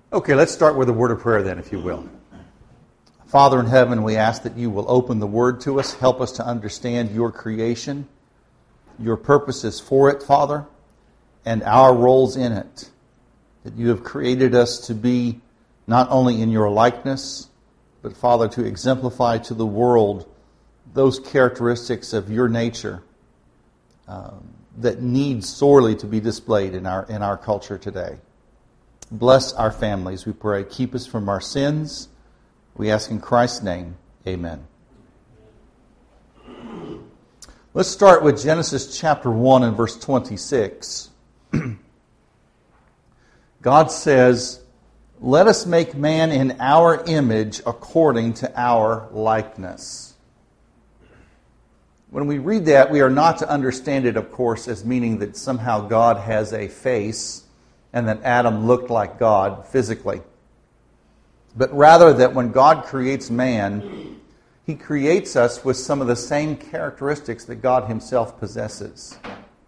Okay, let's start with a word of prayer then, if you will. Father in heaven, we ask that you will open the Word to us, help us to understand your creation, your purposes for it, Father, and our roles in it. That you have created us to be not only in your likeness, but, Father, to exemplify to the world those characteristics of your nature that need sorely to be displayed in our culture today. Bless our families, we pray. Keep us from our sins. We ask in Christ's name, amen. Let's start with Genesis chapter 1 and verse 26. God says, "Let us make man in our image according to our likeness." When we read that, we are not to understand it, of course, as meaning that somehow God has a face and that Adam looked like God physically. But rather that when God creates man, He creates us with some of the same characteristics that God Himself possesses.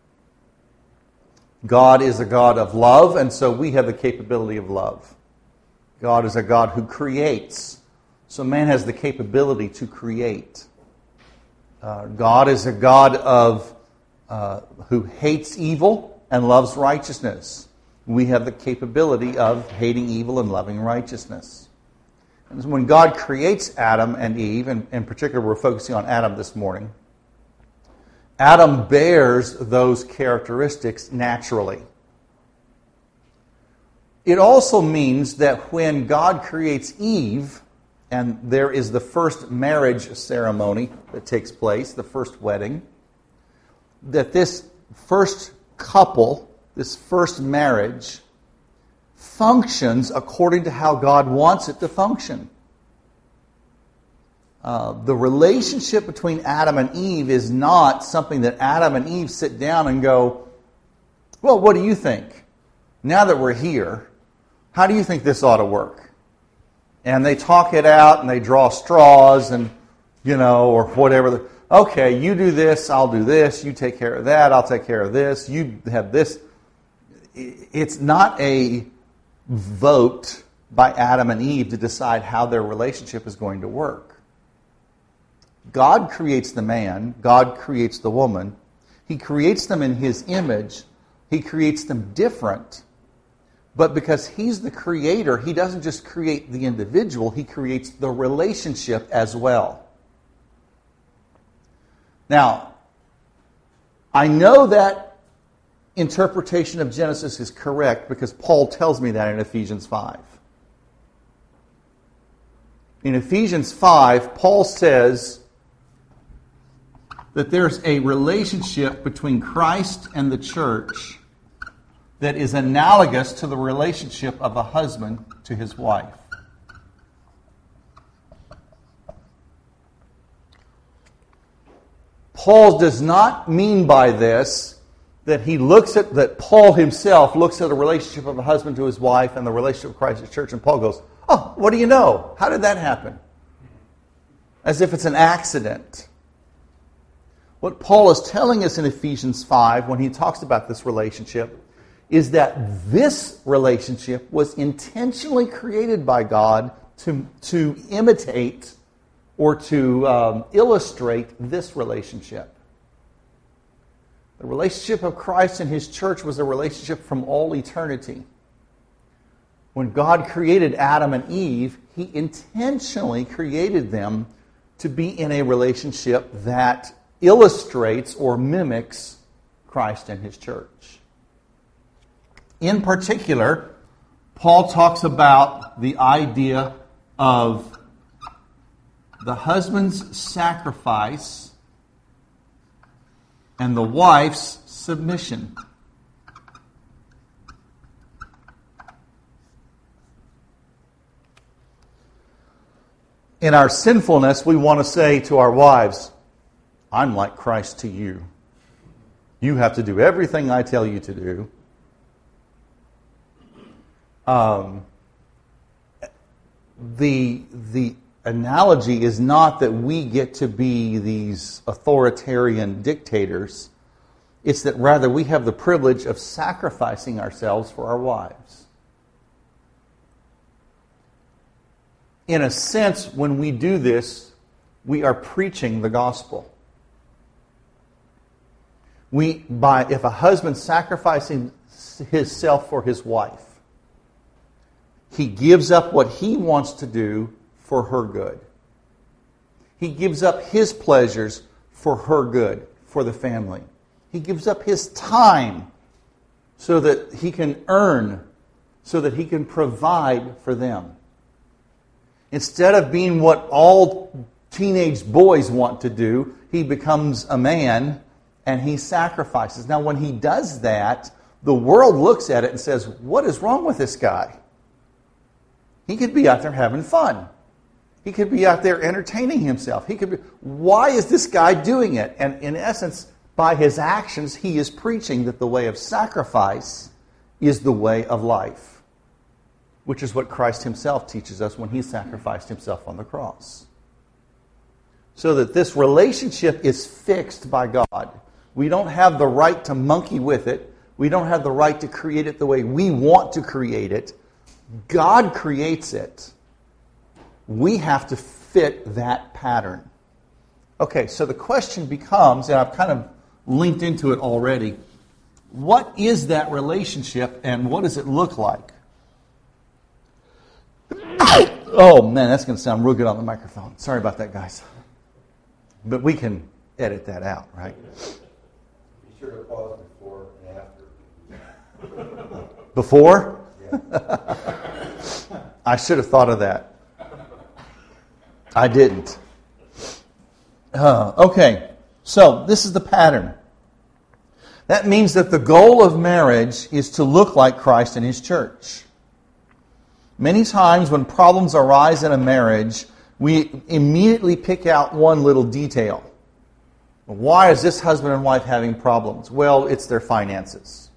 God is a God of love, and so we have the capability of love. God is a God who creates, so man has the capability to create. God is a God who hates evil and loves righteousness. We have the capability of hating evil and loving righteousness. And when God creates Adam and Eve, and in particular we're focusing on Adam this morning, Adam bears those characteristics naturally. It also means that when God creates Eve, and there is the first marriage ceremony that takes place, the first wedding, that this first couple, this first marriage, functions according to how God wants it to function. The relationship between Adam and Eve is not something that Adam and Eve sit down and go, "Well, what do you think? Now that we're here, how do you think this ought to work?" And they talk it out and they draw straws and, or whatever. Okay, you do this, I'll do this. You take care of that, I'll take care of this. You have this. It's not a vote by Adam and Eve to decide how their relationship is going to work. God creates the man. God creates the woman. He creates them in His image. He creates them different. But because He's the creator, He doesn't just create the individual, He creates the relationship as well. Now, I know that interpretation of Genesis is correct because Paul tells me that in Ephesians 5. In Ephesians 5, Paul says that there's a relationship between Christ and the church that is analogous to the relationship of a husband to his wife. Paul does not mean by this that Paul himself looks at a relationship of a husband to his wife and the relationship of Christ to the church, and Paul goes, "Oh, what do you know? How did that happen?" As if it's an accident. What Paul is telling us in Ephesians 5 when he talks about this relationship is that this relationship was intentionally created by God to imitate or to illustrate this relationship. The relationship of Christ and His church was a relationship from all eternity. When God created Adam and Eve, He intentionally created them to be in a relationship that illustrates or mimics Christ and His church. In particular, Paul talks about the idea of the husband's sacrifice and the wife's submission. In our sinfulness, we want to say to our wives, "I'm like Christ to you. You have to do everything I tell you to do." The analogy is not that we get to be these authoritarian dictators. It's that rather we have the privilege of sacrificing ourselves for our wives. in a sense, when we do this, we are preaching the gospel. If a husband sacrificing himself for his wife, he gives up what he wants to do for her good. He gives up his pleasures for her good, for the family. He gives up his time so that he can earn, so that he can provide for them. Instead of being what all teenage boys want to do, he becomes a man and he sacrifices. Now, when he does that, the world looks at it and says, what is wrong with this guy? He could be out there having fun. He could be out there entertaining himself. Why is this guy doing it? And in essence, by his actions, he is preaching that the way of sacrifice is the way of life, which is what Christ himself teaches us when he sacrificed himself on the cross. So that this relationship is fixed by God. We don't have the right to monkey with it. We don't have the right to create it the way we want to create it. God creates it. We have to fit that pattern. Okay, so the question becomes, and I've kind of linked into it already, what is that relationship and what does it look like? Oh man, that's going to sound real good on the microphone. Sorry about that, guys. But we can edit that out, right? Be sure to pause before and after. Before? Yeah. I should have thought of that. I didn't. Okay, so this is the pattern. That means that the goal of marriage is to look like Christ and his church. Many times when problems arise in a marriage, we immediately pick out one little detail. Why is this husband and wife having problems? Well, it's their finances.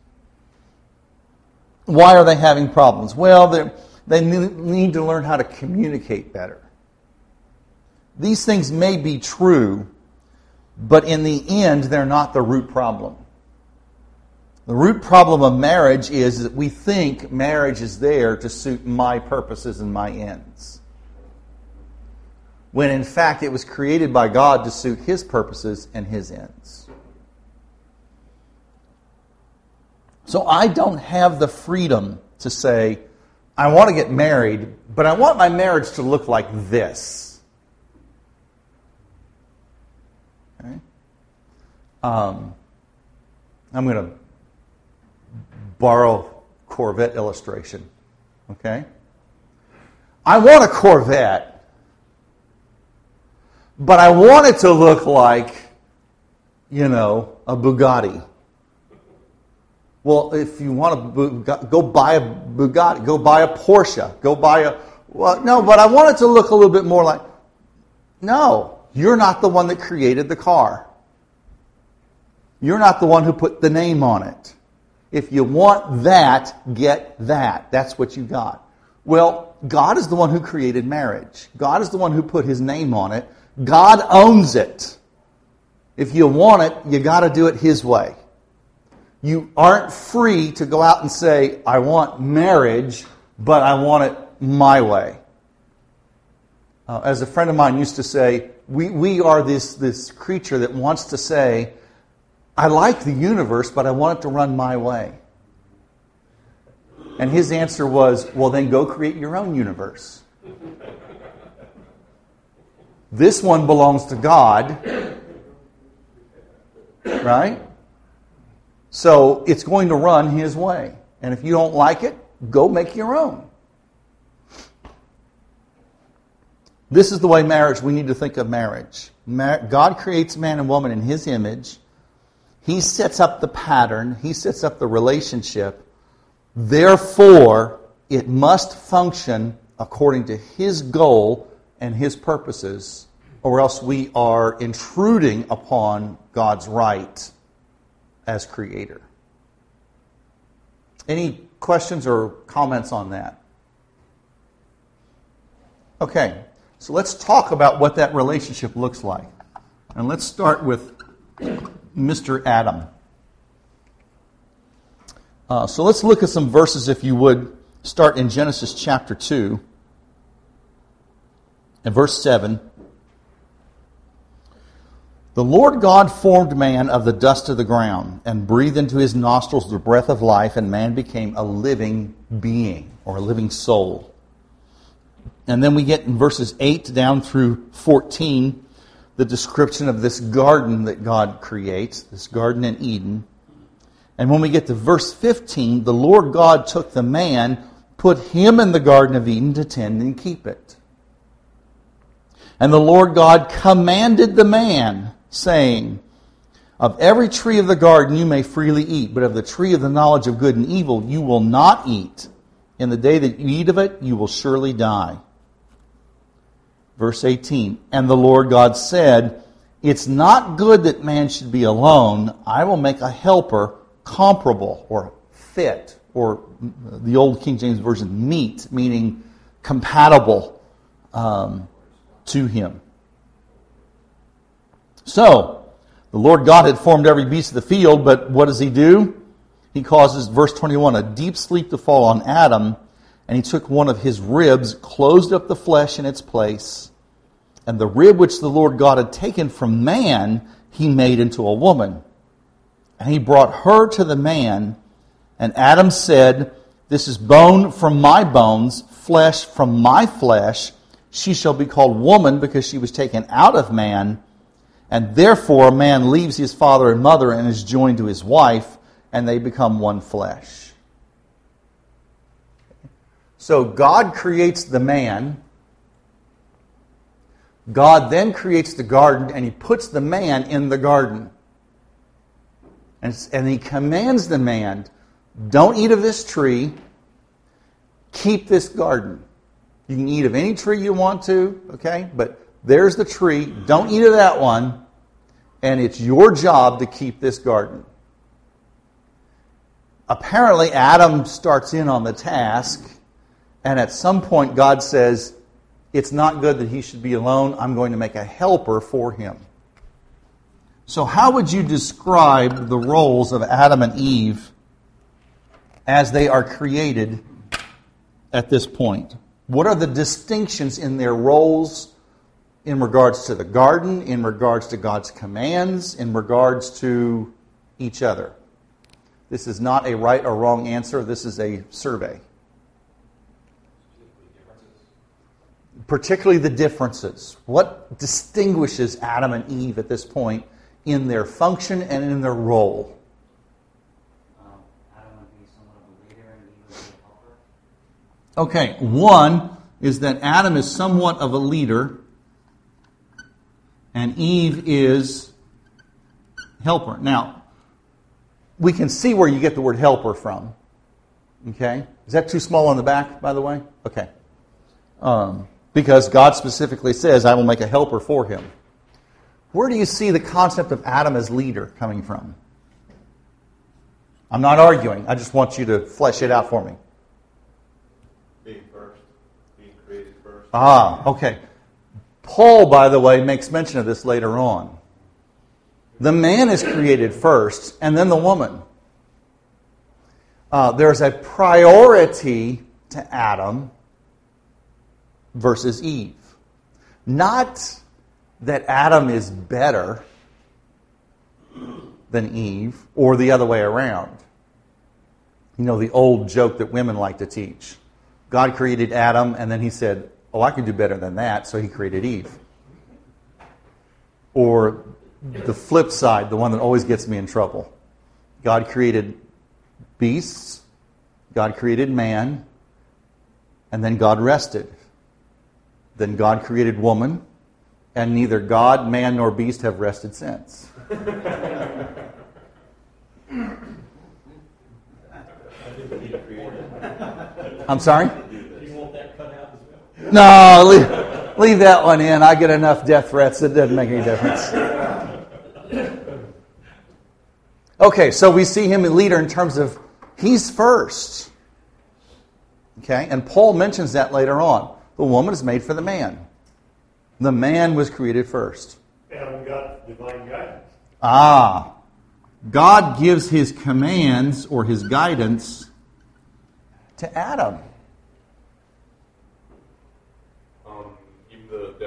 Why are they having problems? Well, they need to learn how to communicate better. These things may be true, but in the end, they're not the root problem. The root problem of marriage is that we think marriage is there to suit my purposes and my ends. When in fact it was created by God to suit his purposes and his ends. So I don't have the freedom to say, I want to get married, but I want my marriage to look like this. Okay? I'm going to borrow Corvette illustration. Okay? I want a Corvette, but I want it to look like, a Bugatti. Well, if you want a go buy a Bugatti, go buy a Porsche, but I want it to look a little bit more like, no, you're not the one that created the car. You're not the one who put the name on it. If you want that, get that. That's what you got. Well, God is the one who created marriage. God is the one who put his name on it. God owns it. If you want it, you got to do it his way. You aren't free to go out and say, I want marriage, but I want it my way. As a friend of mine used to say, we are this creature that wants to say, I like the universe, but I want it to run my way. And his answer was, well, then go create your own universe. This one belongs to God, right? So it's going to run his way. And if you don't like it, go make your own. This is the way we need to think of marriage. God creates man and woman in his image. He sets up the pattern. He sets up the relationship. Therefore, it must function according to his goal and his purposes, or else we are intruding upon God's right as creator. Any questions or comments on that? Okay, so let's talk about what that relationship looks like. And let's start with Mr. Adam. So let's look at some verses, if you would. Start in Genesis chapter 2. In verse 7, the Lord God formed man of the dust of the ground and breathed into his nostrils the breath of life, and man became a living being, or a living soul. And then we get in verses 8 down through 14 the description of this garden that God creates, this garden in Eden. And when we get to verse 15, the Lord God took the man, put him in the Garden of Eden to tend and keep it. And the Lord God commanded the man, saying, of every tree of the garden you may freely eat, but of the tree of the knowledge of good and evil you will not eat. In the day that you eat of it, you will surely die. Verse 18, and the Lord God said, it's not good that man should be alone. I will make a helper comparable or fit, or the old King James Version, meet, meaning compatible to him. So, the Lord God had formed every beast of the field, but what does he do? He causes, verse 21, a deep sleep to fall on Adam, and he took one of his ribs, closed up the flesh in its place, and the rib which the Lord God had taken from man, he made into a woman. And he brought her to the man, and Adam said, this is bone from my bones, flesh from my flesh. She shall be called woman because she was taken out of man. And therefore a man leaves his father and mother and is joined to his wife, and they become one flesh. So God creates the man. God then creates the garden, and he puts the man in the garden. And he commands the man, don't eat of this tree, keep this garden. You can eat of any tree you want to, okay? But there's the tree, don't eat of that one, and it's your job to keep this garden. Apparently Adam starts in on the task, and at some point God says, it's not good that he should be alone, I'm going to make a helper for him. So how would you describe the roles of Adam and Eve as they are created at this point? What are the distinctions in their roles in regards to the garden, in regards to God's commands, in regards to each other? This is not a right or wrong answer. This is a survey. Particularly the differences. What distinguishes Adam and Eve at this point in their function and in their role? Adam would be somewhat of a leader and Eve would be a helper. Okay, one is that Adam is somewhat of a leader and Eve is helper. Now, we can see where you get the word helper from. Okay? Is that too small on the back, by the way? Okay. Because God specifically says, I will make a helper for him. Where do you see the concept of Adam as leader coming from? I'm not arguing. I just want you to flesh it out for me. Being first. Being created first. Okay. Paul, by the way, makes mention of this later on. The man is created first, and then the woman. There's a priority to Adam versus Eve. Not that Adam is better than Eve, or the other way around. You know, the old joke that women like to teach. God created Adam, and then he said, I can do better than that, so he created Eve. Or the flip side, the one that always gets me in trouble. God created beasts, God created man, and then God rested. Then God created woman, and neither God, man, nor beast have rested since. I'm sorry? You want that cut out as well? No, leave that one in. I get enough death threats, it doesn't make any difference. Okay, so we see him a leader in terms of he's first. Okay, and Paul mentions that later on. The woman is made for the man. The man was created first. Adam got divine guidance. God gives his commands or his guidance to Adam. Even the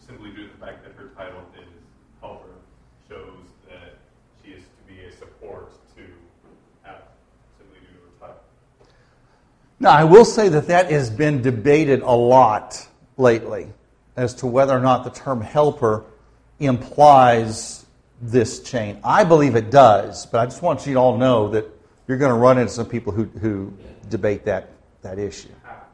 simply due to the fact that her title is helper shows that she is to be a support to Adam, simply due to her title. Now, I will say that has been debated a lot lately as to whether or not the term helper implies this chain. I believe it does, but I just want you to all know that you're going to run into some people who debate that issue.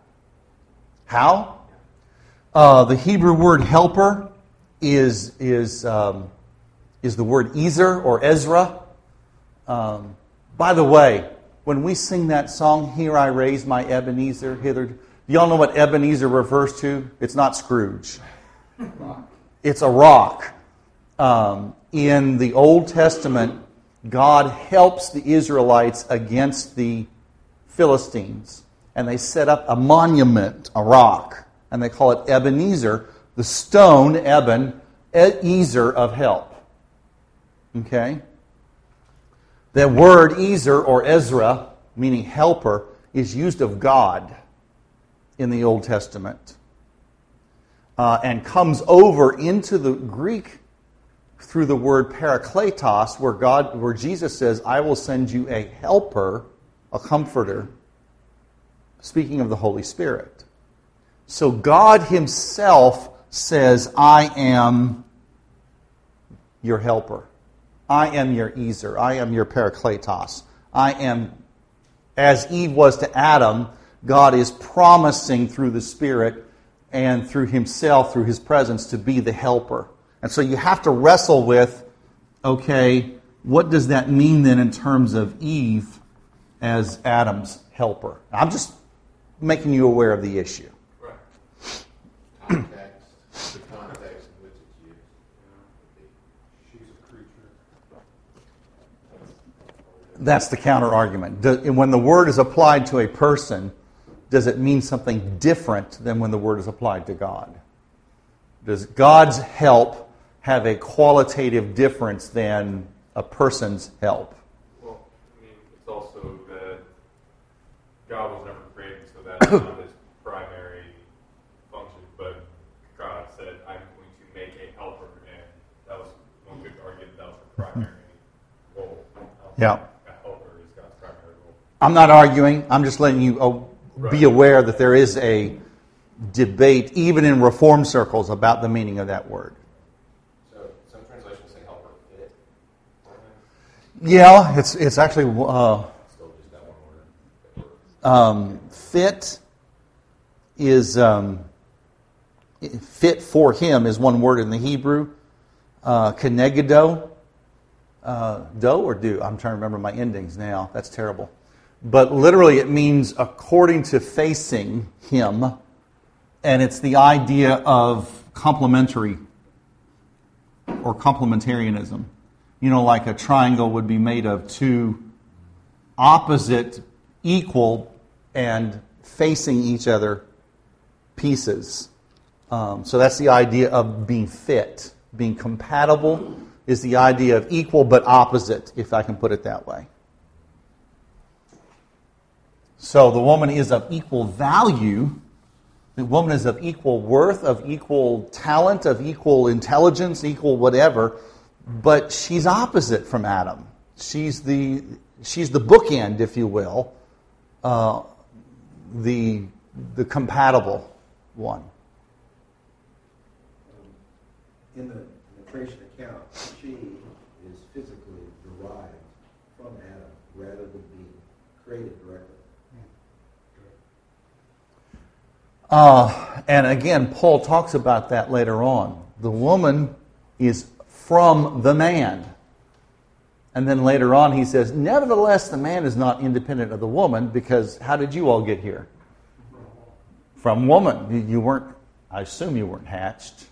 How? The Hebrew word helper is the word Ezer or Ezra. By the way, when we sing that song, "Here I raise my Ebenezer hither," do y'all know what Ebenezer refers to? It's not Scrooge. It's a rock. In the Old Testament, God helps the Israelites against the Philistines. And they set up a monument, a rock. And they call it Ebenezer, the stone, Eben, Ezer of help. Okay? The word Ezer or Ezra, meaning helper, is used of God in the Old Testament. And comes over into the Greek through the word parakletos, where Jesus says, "I will send you a helper, a comforter," speaking of the Holy Spirit. So God Himself says, "I am your helper. I am your Ezer. I am your parakletos. I am," as Eve was to Adam, God is promising through the Spirit and through Himself, through His presence, to be the helper. And so you have to wrestle with, okay, what does that mean then in terms of Eve as Adam's helper? I'm just making you aware of the issue. Right. The context in which it's used. She's a creature. That's the counter argument. When the word is applied to a person, does it mean something different than when the word is applied to God? Does God's help have a qualitative difference than a person's help? Well, I mean, it's also that God was never created, so that's not His primary function. But God said, "I'm going to make a helper," and that was one could argue that was her primary role. Yeah. A helper is God's primary role. I'm not arguing. I'm just letting you be aware that there is a debate, even in Reformed circles, about the meaning of that word. So some translations say helper fit. Yeah, it's actually Still just that one word. fit is fit for him is one word in the Hebrew. Kenegedo, do or do? I'm trying to remember my endings now. That's terrible. But literally, it means according to facing him, and it's the idea of complementary or complementarianism. You know, like a triangle would be made of two opposite, equal, and facing each other pieces. So that's the idea of being fit. Being compatible is the idea of equal but opposite, if I can put it that way. So the woman is of equal value. The woman is of equal worth, of equal talent, of equal intelligence, equal whatever. But she's opposite from Adam. She's the bookend, if you will, the compatible one. In the creation account, she is physically derived from Adam rather than being created directly. And again, Paul talks about that later on. The woman is from the man. And then later on he says, nevertheless, the man is not independent of the woman, because how did you all get here? From woman. You weren't, I assume you weren't hatched.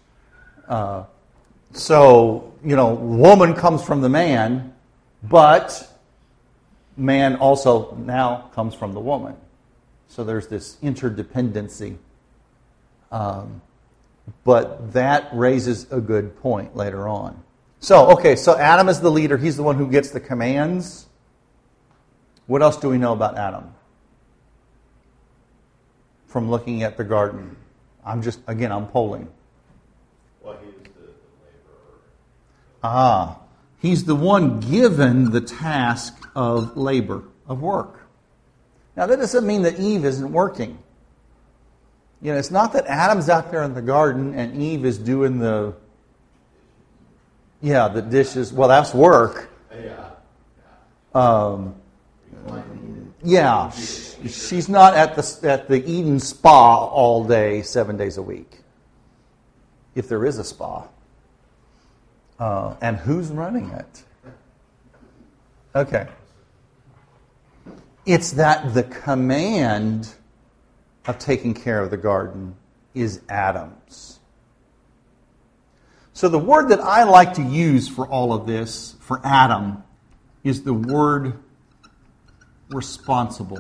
So, woman comes from the man, but man also now comes from the woman. So there's this interdependency. But that raises a good point later on. So Adam is the leader. He's the one who gets the commands. What else do we know about Adam? From looking at the garden. I'm polling. Well, he was the laborer. He's the one given the task of labor, of work. Now, that doesn't mean that Eve isn't working. It's not that Adam's out there in the garden and Eve is doing the dishes. Well, that's work. She's not at the Eden spa all day, 7 days a week. If there is a spa. And who's running it? Okay. It's that the command of taking care of the garden is Adam's. So the word that I like to use for all of this, for Adam, is the word responsible.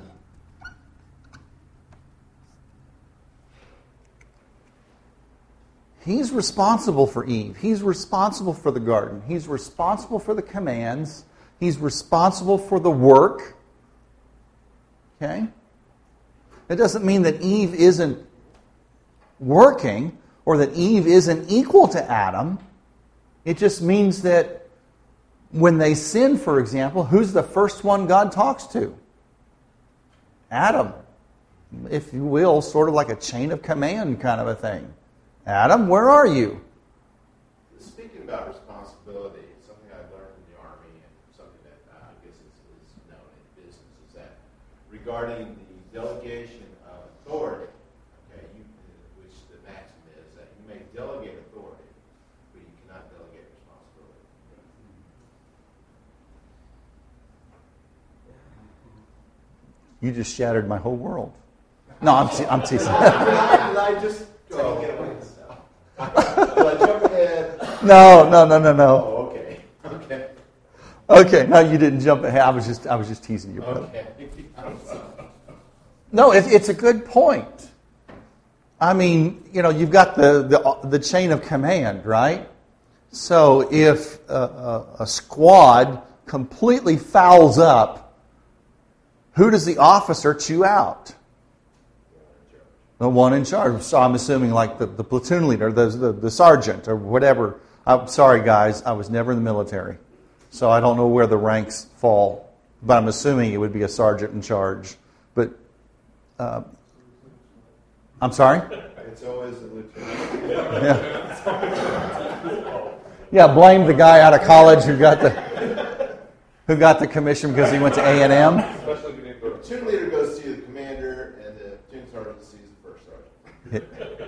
He's responsible for Eve. He's responsible for the garden. He's responsible for the commands. He's responsible for the work. Okay? It doesn't mean that Eve isn't working or that Eve isn't equal to Adam. It just means that when they sin, for example, who's the first one God talks to? Adam. If you will, sort of like a chain of command kind of a thing. Adam, where are you? Speaking about responsibility, something I learned in the Army and something that I guess is known in business is that regarding the delegation of authority, which the maxim is that you may delegate authority, but you cannot delegate responsibility. You just shattered my whole world. No, I'm teasing. Did I just go get away with stuff? Will I jump ahead? No. Oh, okay. Okay, no, you didn't jump ahead. I was just teasing you, brother. Okay. No, it's a good point. I mean, you've got the chain of command, right? So if a squad completely fouls up, who does the officer chew out? The one in charge. So I'm assuming like the platoon leader, the sergeant, or whatever. I'm sorry, guys, I was never in the military. So I don't know where the ranks fall. But I'm assuming it would be a sergeant in charge. But, I'm sorry? It's always a lieutenant. Yeah, blame the guy out of college who got the commission because he went to A&M. Especially if you didn't go The to platoon leader goes to see the commander, and the platoon sergeant sees the first sergeant.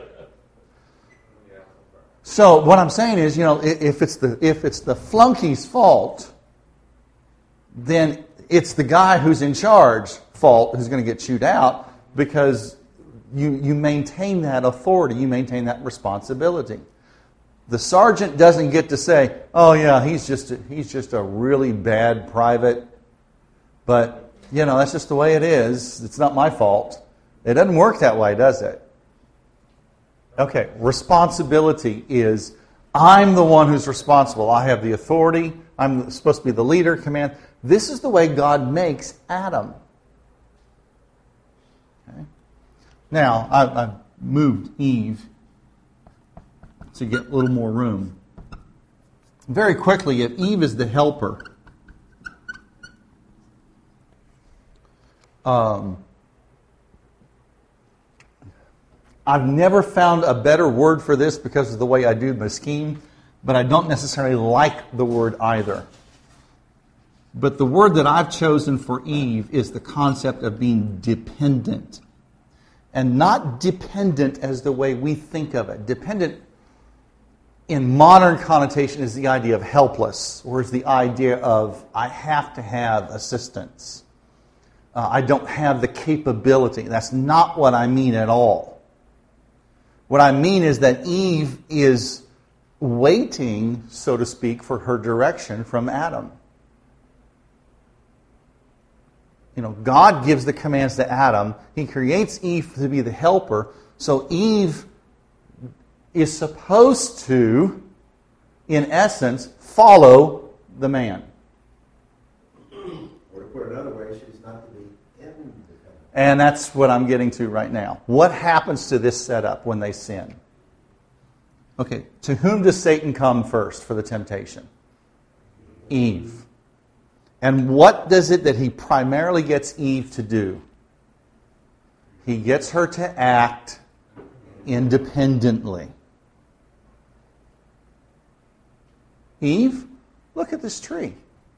So what I'm saying is, if it's the flunkey's fault, then it's the guy who's in charge fault who's going to get chewed out because you maintain that authority, you maintain that responsibility. The sergeant doesn't get to say, "Oh yeah, he's just a really bad private," but that's just the way it is. It's not my fault. It doesn't work that way, does it? Okay, responsibility is, I'm the one who's responsible. I have the authority. I'm supposed to be the leader, command. This is the way God makes Adam. Okay. Now, I've moved Eve to get a little more room. Very quickly, if Eve is the helper, I've never found a better word for this because of the way I do my scheme, but I don't necessarily like the word either. But the word that I've chosen for Eve is the concept of being dependent. And not dependent as the way we think of it. Dependent in modern connotation is the idea of helpless, or is the idea of I have to have assistance. I don't have the capability. That's not what I mean at all. What I mean is that Eve is waiting, so to speak, for her direction from Adam. God gives the commands to Adam. He creates Eve to be the helper. So Eve is supposed to, in essence, follow the man. Or to put it another way, she's not to be independent. And that's what I'm getting to right now. What happens to this setup when they sin? Okay, to whom does Satan come first for the temptation? Eve. And what does it that he primarily gets Eve to do? He gets her to act independently. Eve, look at this tree.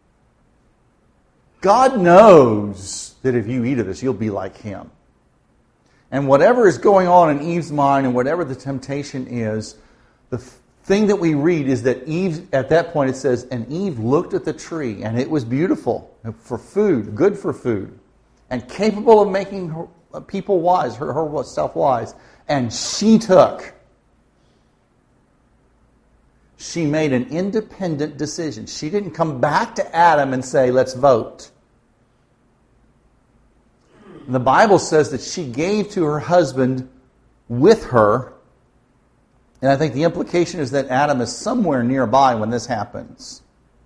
God knows that if you eat of this, you'll be like him. And whatever is going on in Eve's mind and whatever the temptation is, the thing that we read is that Eve, at that point it says, and Eve looked at the tree, and it was beautiful for food, good for food, and capable of making people wise, herself wise. And she made an independent decision. She didn't come back to Adam and say, let's vote. The Bible says that she gave to her husband with her. And I think the implication is that Adam is somewhere nearby when this happens.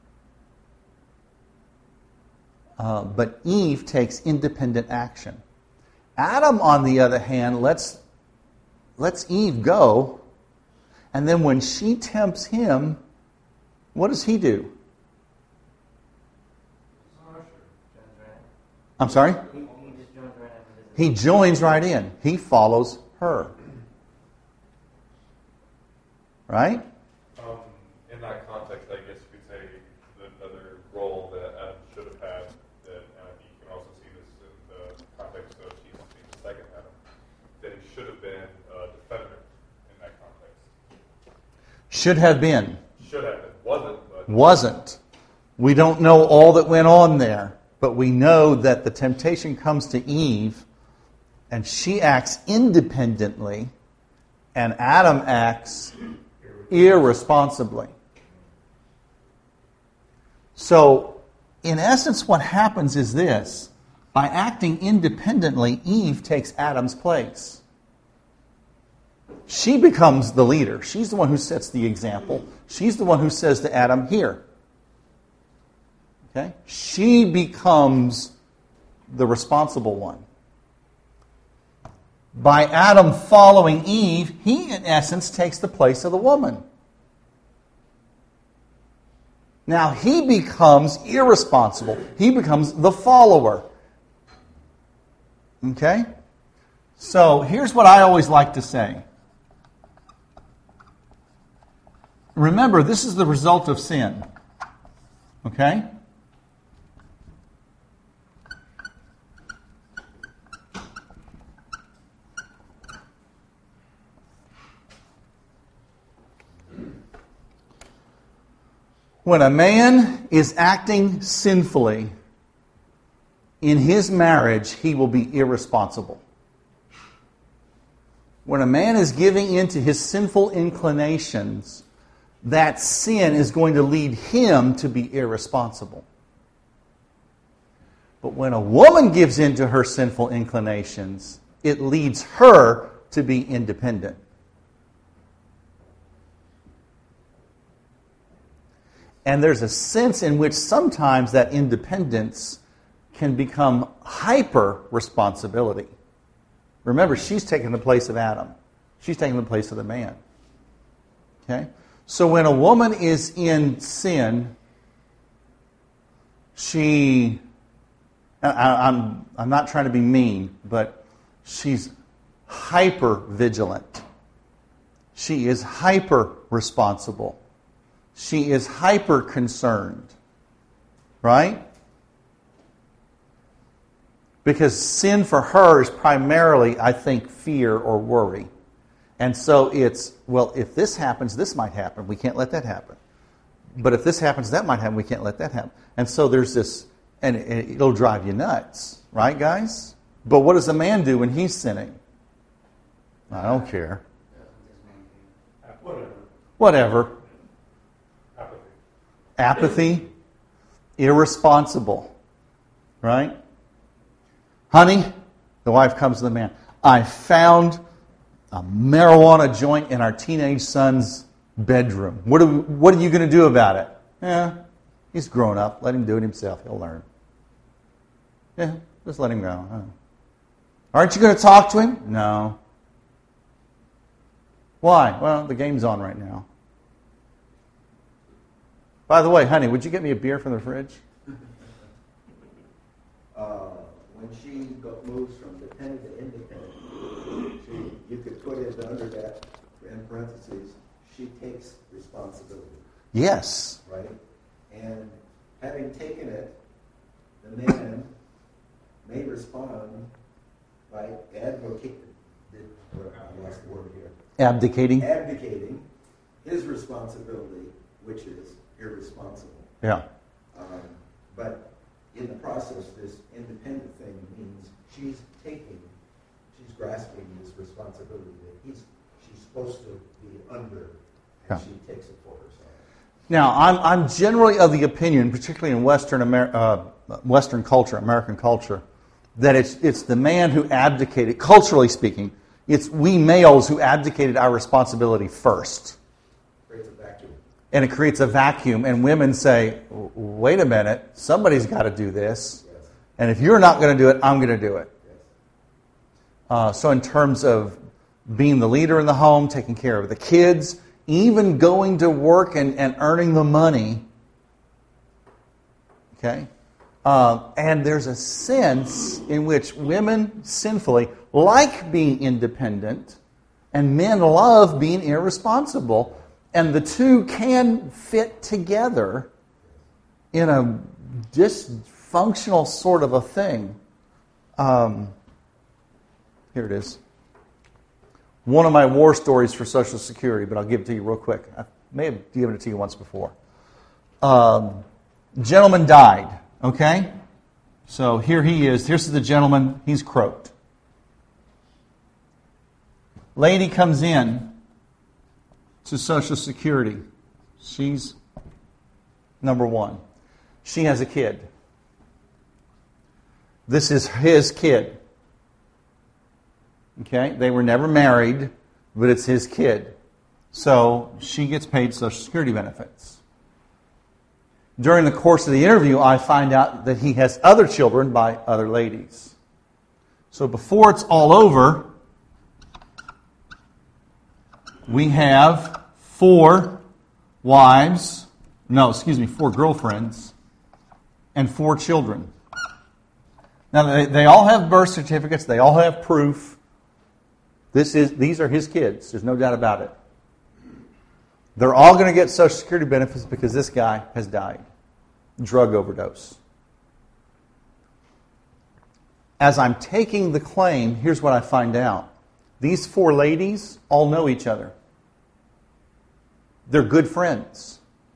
But Eve takes independent action. Adam, on the other hand, lets Eve go. And then when she tempts him, what does he do? I'm sorry? He joins right in. He follows her. Right? In that context, I guess you could say another role that Adam should have had, that you can also see this in the context of Jesus being the second Adam, that he should have been a defender in that context. Should have been. Should have been. Wasn't. But Wasn't. We don't know all that went on there, but we know that the temptation comes to Eve, and she acts independently, and Adam acts irresponsibly. So, in essence, what happens is this. By acting independently, Eve takes Adam's place. She becomes the leader. She's the one who sets the example. She's the one who says to Adam, here. Okay? She becomes the responsible one. By Adam following Eve, he in essence takes the place of the woman. Now he becomes irresponsible. He becomes the follower. Okay? So here's what I always like to say. Remember, this is the result of sin. Okay? When a man is acting sinfully in his marriage, he will be irresponsible. When a man is giving in to his sinful inclinations, that sin is going to lead him to be irresponsible. But when a woman gives in to her sinful inclinations, it leads her to be independent. And there's a sense in which sometimes that independence can become hyper responsibility. Remember, she's taking the place of Adam. She's taking the place of the man. Okay? So when a woman is in sin, I'm not trying to be mean, but she's hyper vigilant. She is hyper responsible. She is hyper concerned. Right? Because sin for her is primarily, I think, fear or worry. And so it's, well, if this happens, this might happen. We can't let that happen. But if this happens, that might happen. We can't let that happen. And so there's this, and it'll drive you nuts. Right, guys? But what does a man do when he's sinning? I don't care. Whatever. Apathy. Irresponsible. Right? Honey, the wife comes to the man. I found a marijuana joint in our teenage son's bedroom. What are you going to do about it? Yeah, he's grown up. Let him do it himself. He'll learn. Yeah, just let him go. Aren't you going to talk to him? No. Why? Well, the game's on right now. By the way, honey, would you get me a beer from the fridge? When she moves from dependent to independent, you could put it under that, in parentheses, she takes responsibility. Yes. Right? And having taken it, the man may respond by abdicating his responsibility, which is irresponsible. Yeah. But in the process, this independent thing means she's grasping this responsibility that she's supposed to be under, and she takes it for herself. Now, I'm generally of the opinion, particularly in Western culture, American culture, that it's the man who abdicated, culturally speaking, it's we males who abdicated our responsibility first. Creates a vacuum. And it creates a vacuum, and women say, wait a minute, somebody's got to do this. Yes. And if you're not going to do it, I'm going to do it. Yes. So in terms of being the leader in the home, taking care of the kids, even going to work and earning the money, okay? And there's a sense in which women sinfully like being independent, and men love being irresponsible. And the two can fit together in a dysfunctional sort of a thing. Here it is. One of my war stories for Social Security, but I'll give it to you real quick. I may have given it to you once before. Gentleman died, okay? So here he is. Here's the gentleman. He's croaked. Lady comes in to Social Security. She's number one. She has a kid. This is his kid. Okay? They were never married, but it's his kid. So she gets paid Social Security benefits. During the course of the interview, I find out that he has other children by other ladies. So before it's all over, we have 4 girlfriends and 4 children. Now, they all have birth certificates. They all have proof. These are his kids. There's no doubt about it. They're all going to get Social Security benefits because this guy has died. Drug overdose. As I'm taking the claim, here's what I find out. These 4 ladies all know each other. They're good friends.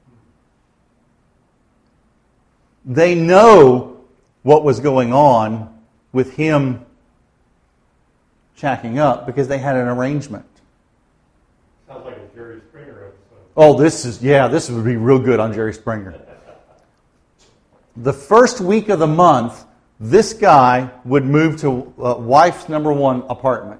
They know what was going on with him shacking up because they had an arrangement. Sounds like a Jerry Springer episode. Oh, this would be real good on Jerry Springer. The first week of the month, this guy would move to wife's number 1 apartment.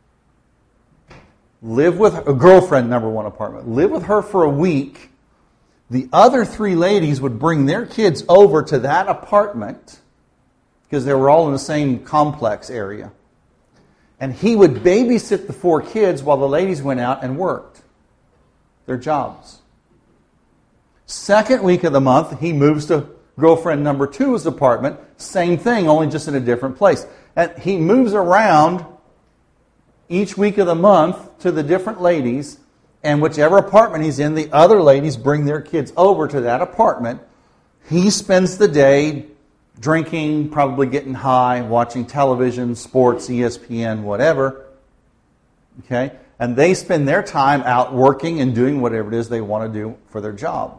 Live with a girlfriend number 1 apartment. Live with her for a week. The other 3 ladies would bring their kids over to that apartment because they were all in the same complex area. And he would babysit the 4 kids while the ladies went out and worked their jobs. Second week of the month, he moves to girlfriend number 2's apartment. Same thing, only just in a different place. And he moves around each week of the month to the different ladies, and whichever apartment he's in, the other ladies bring their kids over to that apartment. He spends the day drinking, probably getting high, watching television, sports, ESPN, whatever. Okay? And they spend their time out working and doing whatever it is they want to do for their job.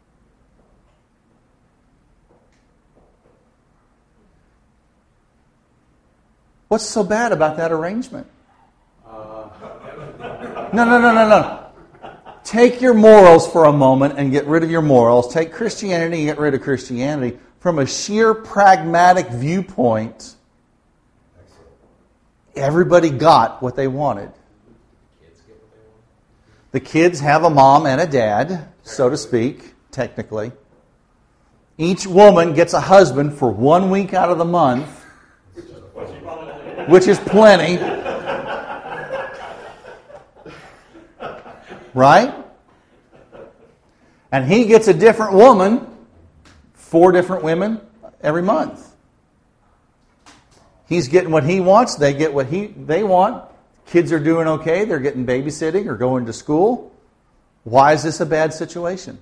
What's so bad about that arrangement? No. Take your morals for a moment and get rid of your morals. Take Christianity and get rid of Christianity. From a sheer pragmatic viewpoint, everybody got what they wanted. The kids have a mom and a dad, so to speak, technically. Each woman gets a husband for 1 week out of the month, which is plenty. Right? And he gets a different woman, 4 different women every month. He's getting what he wants, they get what they want. Kids are doing okay, they're getting babysitting or going to school. Why is this a bad situation?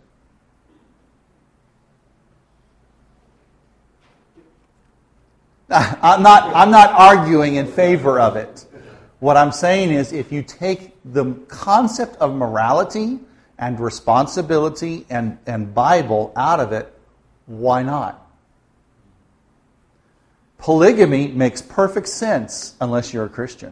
I'm not arguing in favor of it. What I'm saying is if you take the concept of morality and responsibility and Bible out of it, why not? Polygamy makes perfect sense unless you're a Christian.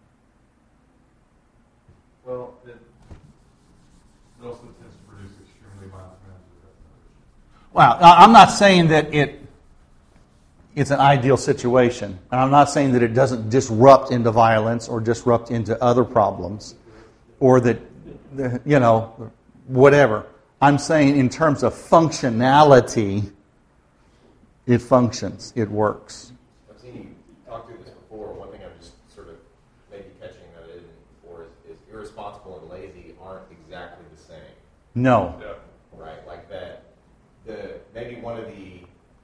Well, it also tends to produce extremely violent marriages. Well, I'm not saying that it's an ideal situation. And I'm not saying that it doesn't disrupt into violence or disrupt into other problems or that, whatever. I'm saying in terms of functionality, it functions, it works. I've seen you talk through this before. One thing I'm just sort of maybe catching that I didn't before is irresponsible and lazy aren't exactly the same. No. Yeah. Right? Like that. Maybe one of the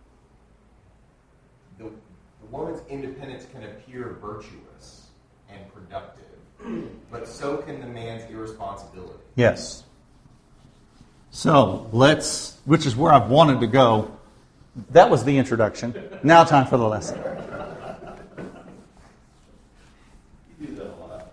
woman's independence can appear virtuous and productive, but so can the man's irresponsibility. Yes. So which is where I've wanted to go. That was the introduction. Now time for the lesson. You do that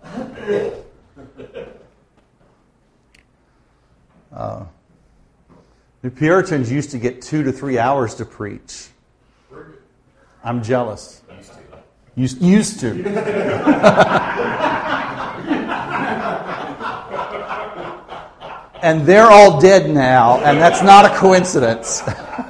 a lot. The Puritans used to get 2 to 3 hours to preach. I'm jealous. Used to. And they're all dead now, and that's not a coincidence.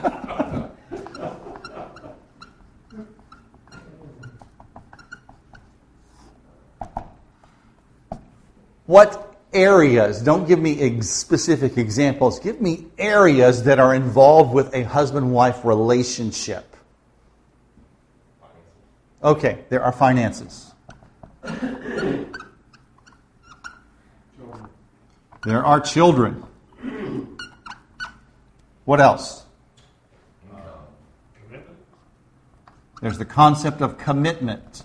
What areas, don't give me specific examples, give me areas that are involved with a husband-wife relationship. Okay, there are finances. There are children. What else? Commitment. There's the concept of commitment.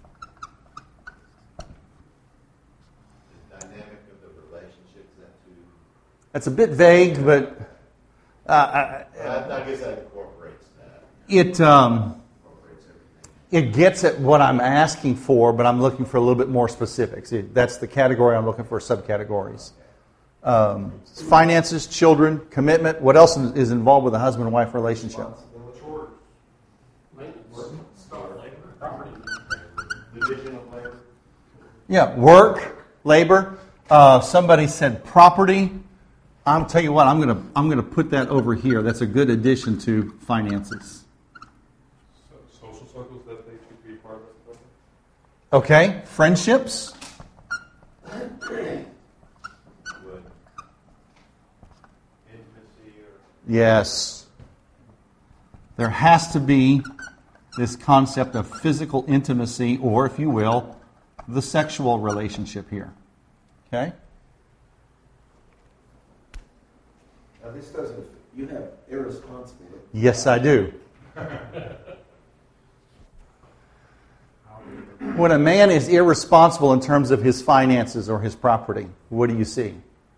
The dynamic of the relationship, is that too? That's a bit vague, but I guess that incorporates that. it gets at what I'm asking for, but I'm looking for a little bit more specifics. That's the category I'm looking for, subcategories. Finances, children, commitment. What else is involved with a husband and wife relationship? Chores. Maintenance. Stuff. Labor. Property. Division of labor. Yeah, work, labor. Somebody said property. I'll tell you what. I'm gonna put that over here. That's a good addition to finances. Social circles that they should be part of. Okay, friendships. Intimacy or Yes. There has to be this concept of physical intimacy, or if you will, the sexual relationship here. Okay? Now this doesn't, you have irresponsible. Yes, I do. When a man is irresponsible in terms of his finances or his property, what do you see?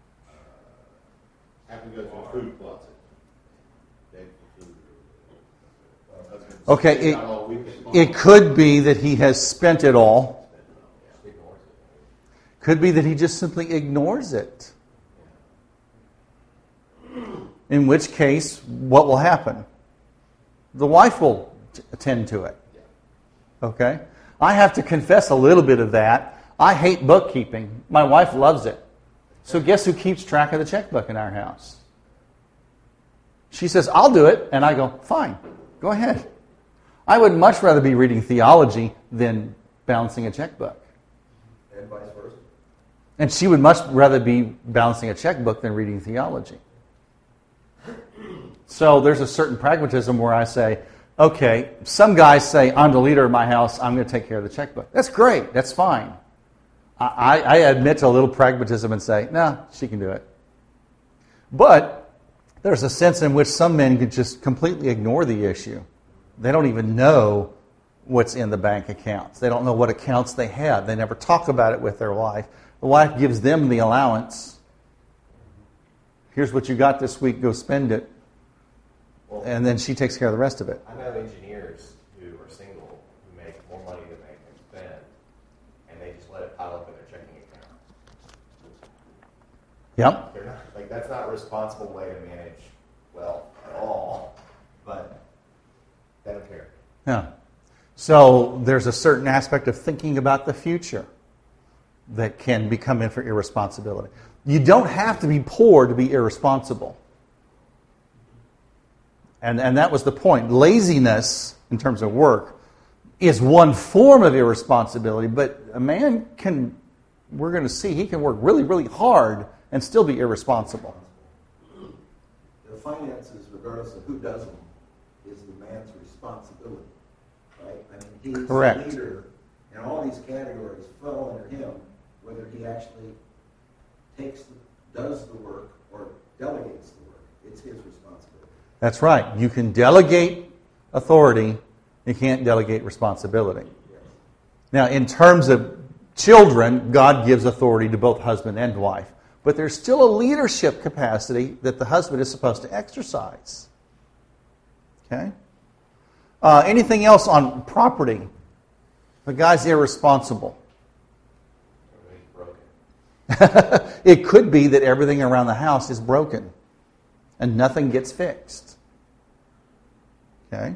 have to go to a food closet. Beg for food. Okay, Not all weekend. it could be that he has spent it all. Ignores it. Could be that he just simply ignores it. In which case, what will happen? The wife will attend to it. Okay? I have to confess a little bit of that. I hate bookkeeping. My wife loves it. So guess who keeps track of the checkbook in our house? She says, I'll do it. And I go, fine, go ahead. I would much rather be reading theology than balancing a checkbook. And vice versa. And she would much rather be balancing a checkbook than reading theology. So there's a certain pragmatism where I say, okay, some guys say, I'm the leader of my house, I'm going to take care of the checkbook. That's great, that's fine. I admit to a little pragmatism and say, no, she can do it. But there's a sense in which some men could just completely ignore the issue. They don't even know what's in the bank accounts. They don't know what accounts they have. They never talk about it with their wife. The wife gives them the allowance. Here's what you got this week, go spend it. Well, And then she takes care of the rest of it. I know engineers who are single who make more money than they can spend, and they just let it pile up in their checking account. Yep. They're not, like, that's not a responsible way to manage wealth at all, but they don't care. Yeah. So there's a certain aspect of thinking about the future that can become in for irresponsibility. You don't have to be poor to be irresponsible. And that was the point. Laziness, in terms of work, is one form of irresponsibility, but a man can, we're going to see, he can work really, really hard and still be irresponsible. The finances, regardless of who does them, is the man's responsibility, right? I mean, he's Correct. the leader, and all these categories fall under him, whether he actually does the work or delegates the work. It's his responsibility. That's right. You can delegate authority, you can't delegate responsibility. Now, in terms of children, God gives authority to both husband and wife. But there's still a leadership capacity that the husband is supposed to exercise. Okay? Anything else on property? The guy's irresponsible. Everything's broken. It could be that everything around the house is broken and nothing gets fixed. Okay?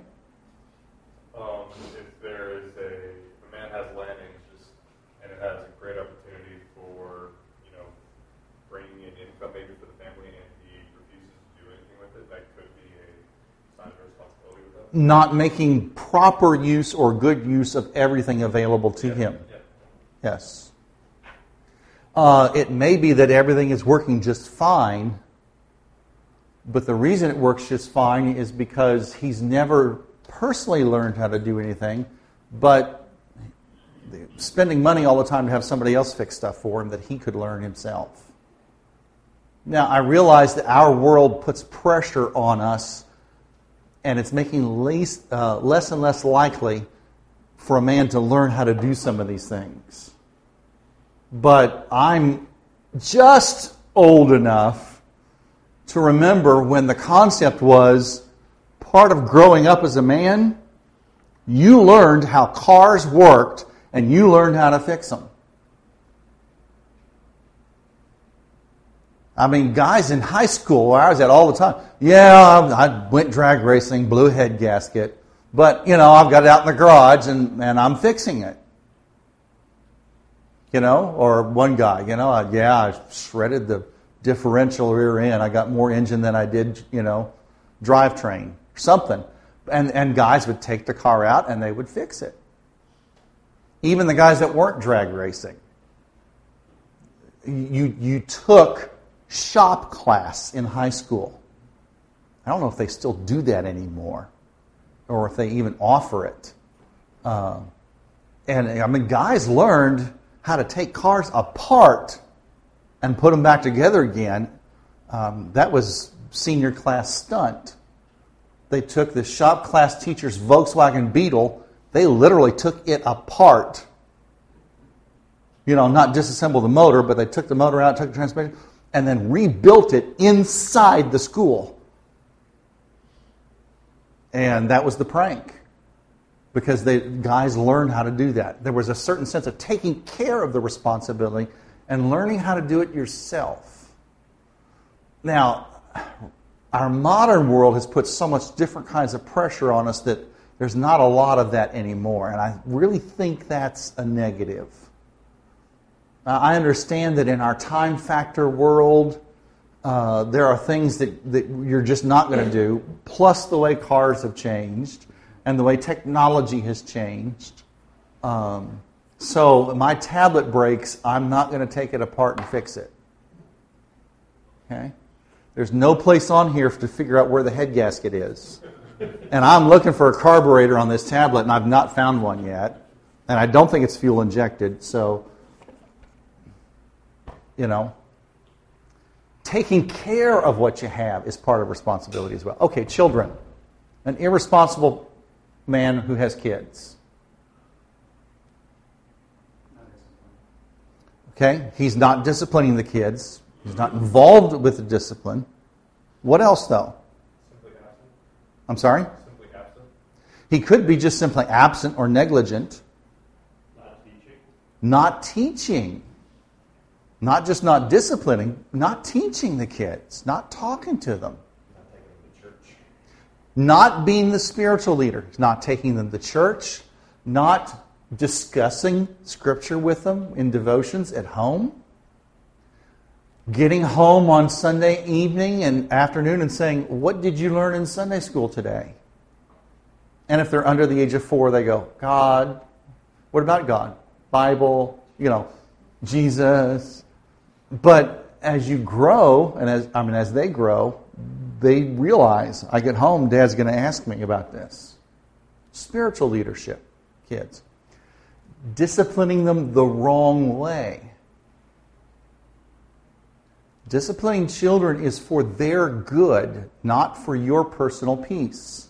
If there is a man has land and it has a great opportunity for, bringing in income maybe for the family, and he refuses to do anything with it, that could be a sign of responsibility with that. Not making proper use or good use of everything available to him. Yeah. Yes. It may be that everything is working just fine, but the reason it works just fine is because he's never personally learned how to do anything, but spending money all the time to have somebody else fix stuff for him that he could learn himself. Now, I realize that our world puts pressure on us, and it's making less and less likely for a man to learn how to do some of these things. But I'm just old enough to remember when the concept was part of growing up as a man, you learned how cars worked and you learned how to fix them. I mean, guys in high school, where I was at all the time, I went drag racing, blew a head gasket, but, I've got it out in the garage and I'm fixing it. Or one guy, I shredded the differential rear end. I got more engine than I did, drivetrain, or something. And guys would take the car out and they would fix it. Even the guys that weren't drag racing. You took shop class in high school. I don't know if they still do that anymore, or if they even offer it. Guys learned how to take cars apart and put them back together again. That was senior class stunt. They took the shop class teacher's Volkswagen Beetle. They literally took it apart. Not disassembled the motor, but they took the motor out, took the transmission, and then rebuilt it inside the school. And that was the prank. Because the guys learned how to do that. There was a certain sense of taking care of the responsibility and learning how to do it yourself. Now, our modern world has put so much different kinds of pressure on us that there's not a lot of that anymore. And I really think that's a negative. I understand that in our time factor world, there are things that you're just not going to do, plus the way cars have changed and the way technology has changed. So my tablet breaks, I'm not going to take it apart and fix it. Okay? There's no place on here to figure out where the head gasket is. And I'm looking for a carburetor on this tablet, and I've not found one yet. And I don't think it's fuel injected, so taking care of what you have is part of responsibility as well. Okay, children. An irresponsible man who has kids. Okay, he's not disciplining the kids. He's not involved with the discipline. What else, though? Simply absent. I'm sorry? Simply absent. He could be just simply absent or negligent. Not teaching. Not teaching. Not just not disciplining, not teaching the kids, not talking to them. Not taking them to church. Not being the spiritual leader, not taking them to church, not discussing Scripture with them in devotions at home. Getting home on Sunday evening and afternoon and saying, what did you learn in Sunday school today? And if they're under the age of 4, they go, God. What about God? Bible, Jesus. But as you grow, and as they grow, they realize, I get home, Dad's going to ask me about this. Spiritual leadership, kids. Disciplining them the wrong way. Disciplining children is for their good, not for your personal peace.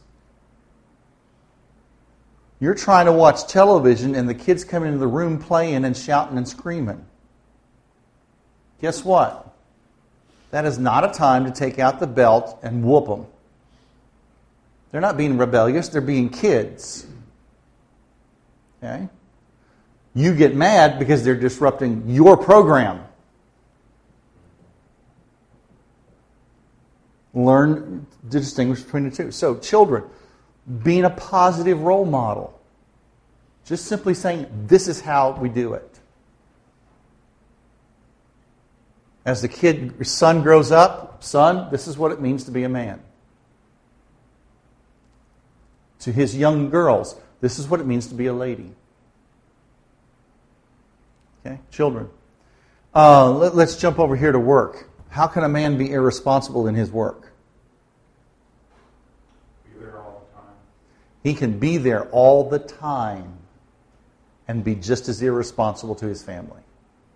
You're trying to watch television and the kids come into the room playing and shouting and screaming. Guess what? That is not a time to take out the belt and whoop them. They're not being rebellious, they're being kids. Okay? You get mad because they're disrupting your program. Learn to distinguish between the two. So, children, being a positive role model. Just simply saying, this is how we do it. As your son grows up, son, this is what it means to be a man. To his young girls, this is what it means to be a lady. Okay, children. Let's jump over here to work. How can a man be irresponsible in his work? Be there all the time. He can be there all the time and be just as irresponsible to his family.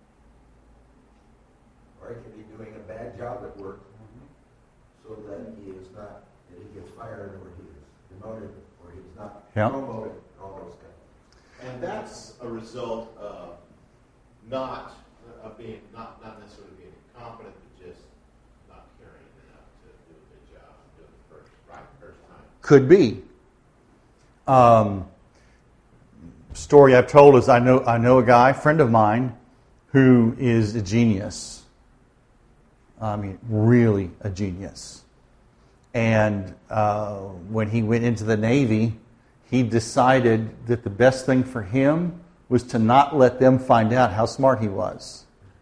Or he could be doing a bad job at work, so then he is not, that he gets fired, or he is demoted, or he's not promoted, all those kinds. And that's a result of not necessarily being incompetent, but just not caring enough to do a good job, do it the first time. Could be. Story I've told is I know a guy, friend of mine, who is a genius. I mean, really a genius. And when he went into the Navy, he decided that the best thing for him was to not let them find out how smart he was.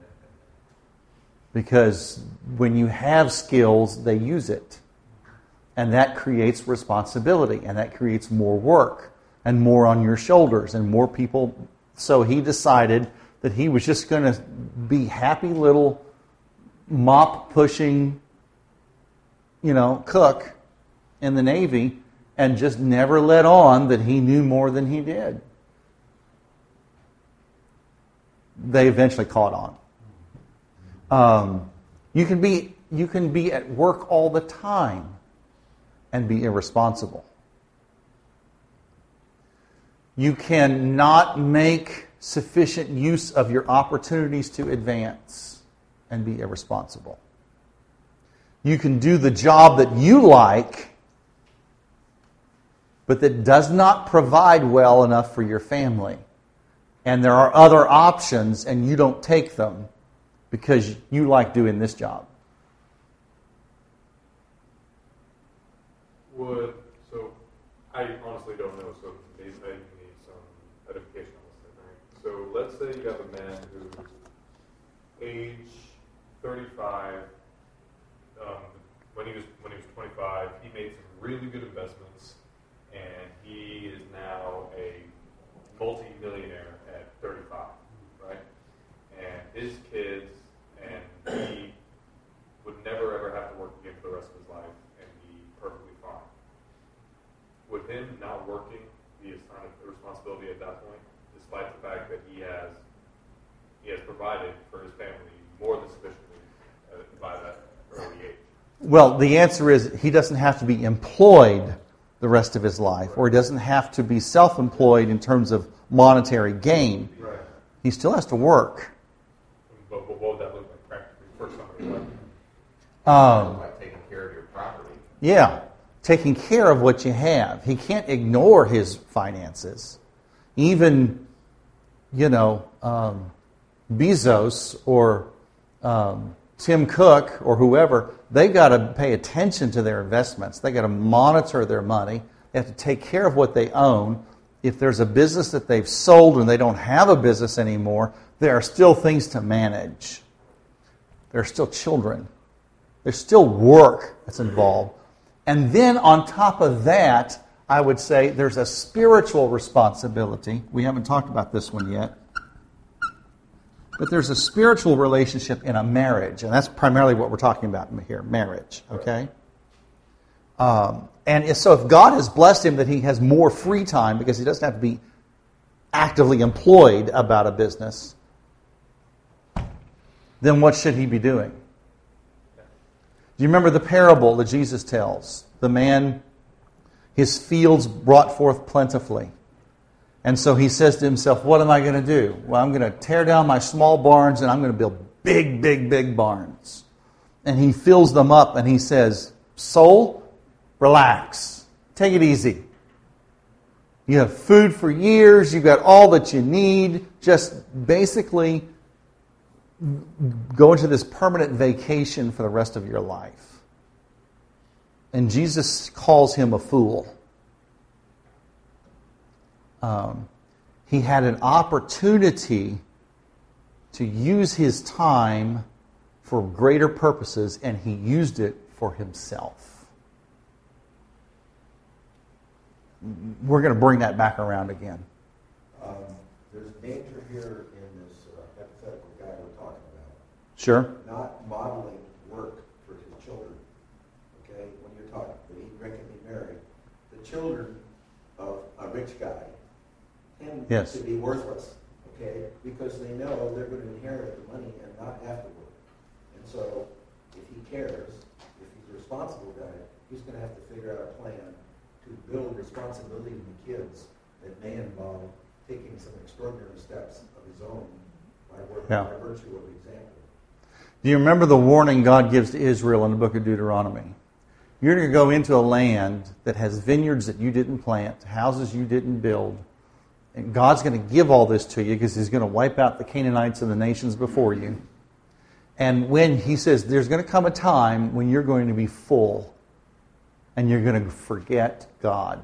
Because when you have skills, they use it. And that creates responsibility, and that creates more work, and more on your shoulders, and more people. So he decided that he was just going to be happy little mop-pushing, cook in the Navy, and just never let on that he knew more than he did. They eventually caught on. You can be at work all the time and be irresponsible. You cannot make sufficient use of your opportunities to advance and be irresponsible. You can do the job that you like, but that does not provide well enough for your family. And there are other options, and you don't take them because you like doing this job. So I honestly don't know, so maybe I need some edification on this thing, right? So let's say you have a man who's age 35. When he was 25, he made some really good investments, and he is now a multi-millionaire at 35, right? And his kids, and he would never ever have to work again for the rest of his life and be perfectly fine. Would him not working be a sign of responsibility at that point, despite the fact that he has provided for his family more than sufficiently by that early age? Well, the answer is he doesn't have to be employed the rest of his life, or he doesn't have to be self-employed in terms of monetary gain. Right. He still has to work. But what would that look like practically for somebody Like taking care of your property. Yeah, taking care of what you have. He can't ignore his finances. Even, Bezos or Tim Cook or whoever, they got to pay attention to their investments. They got to monitor their money. They have to take care of what they own. If there's a business that they've sold and they don't have a business anymore, there are still things to manage. There are still children. There's still work that's involved. And then on top of that, I would say there's a spiritual responsibility. We haven't talked about this one yet. But there's a spiritual relationship in a marriage, and that's primarily what we're talking about here, marriage, okay? And so if God has blessed him that he has more free time because he doesn't have to be actively employed about a business, then what should he be doing? Do you remember the parable that Jesus tells? The man, his fields brought forth plentifully. And so he says to himself, what am I going to do? Well, I'm going to tear down my small barns and I'm going to build big, big, big barns. And he fills them up and he says, soul, relax. Take it easy. You have food for years. You've got all that you need. Just basically go into this permanent vacation for the rest of your life. And Jesus calls him a fool. He had an opportunity to use his time for greater purposes, and he used it for himself. We're going to bring that back around again. There's danger here in this hypothetical guy we're talking about. Sure. Not modeling work for his children. Okay? When you're talking, to eat, drink, and be merry, the children of a rich guy tend to be worthless, okay? Because they know they're going to inherit the money and not have to work. And so, if he cares, if he's a responsible guy, he's going to have to figure out a plan to build responsibility in the kids that may involve taking some extraordinary steps of his own by virtue of example. Do you remember the warning God gives to Israel in the book of Deuteronomy? You're going to go into a land that has vineyards that you didn't plant, houses you didn't build. And God's going to give all this to you because he's going to wipe out the Canaanites and the nations before you. And when he says there's going to come a time when you're going to be full and you're going to forget God.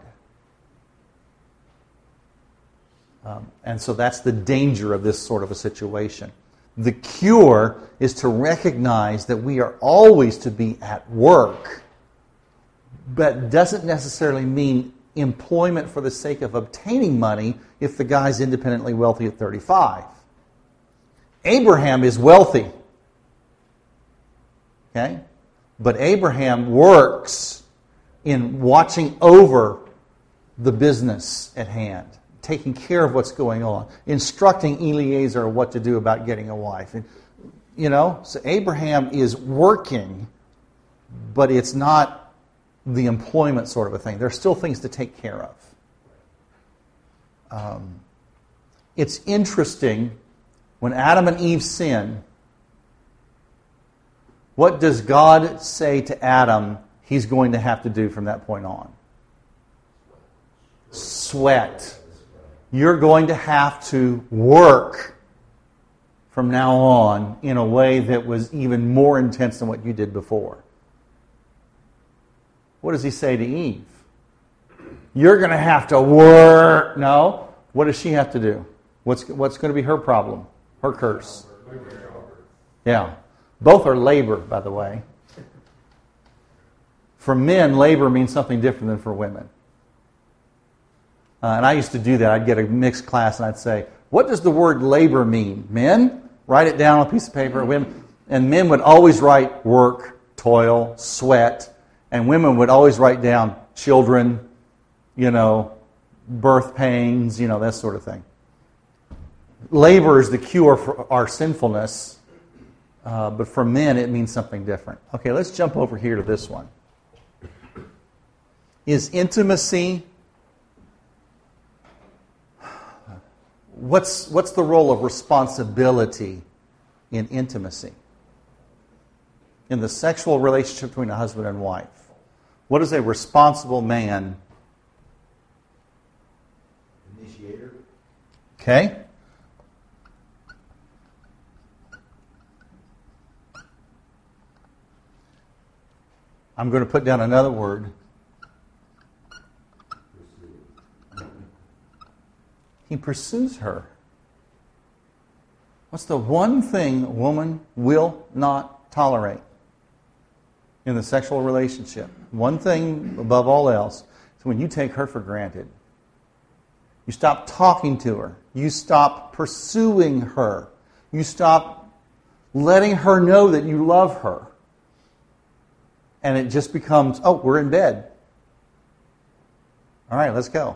And so that's the danger of this sort of a situation. The cure is to recognize that we are always to be at work, but doesn't necessarily mean employment for the sake of obtaining money if the guy's independently wealthy at 35. Abraham is wealthy. Okay? But Abraham works in watching over the business at hand, taking care of what's going on, instructing Eliezer what to do about getting a wife. And, so Abraham is working, but it's not the employment sort of a thing. There are still things to take care of. It's interesting, when Adam and Eve sin, what does God say to Adam he's going to have to do from that point on? Sweat. You're going to have to work from now on in a way that was even more intense than what you did before. What does he say to Eve? You're going to have to work. No. What does she have to do? What's going to be her problem? Her curse. Yeah. Both are labor, by the way. For men, labor means something different than for women. And I used to do that. I'd get a mixed class and I'd say, what does the word labor mean? Men? Write it down on a piece of paper. Women. And men would always write work, toil, sweat. And women would always write down children, birth pains, that sort of thing. Labor is the cure for our sinfulness. But for men, it means something different. Okay, let's jump over here to this one. Is intimacy... What's the role of responsibility in intimacy? In the sexual relationship between a husband and wife. What is a responsible man? Initiator. Okay. I'm going to put down another word. He pursues her. What's the one thing a woman will not tolerate in the sexual relationship? One thing above all else is when you take her for granted. You stop talking to her. You stop pursuing her. You stop letting her know that you love her. And it just becomes, oh, we're in bed. All right, let's go.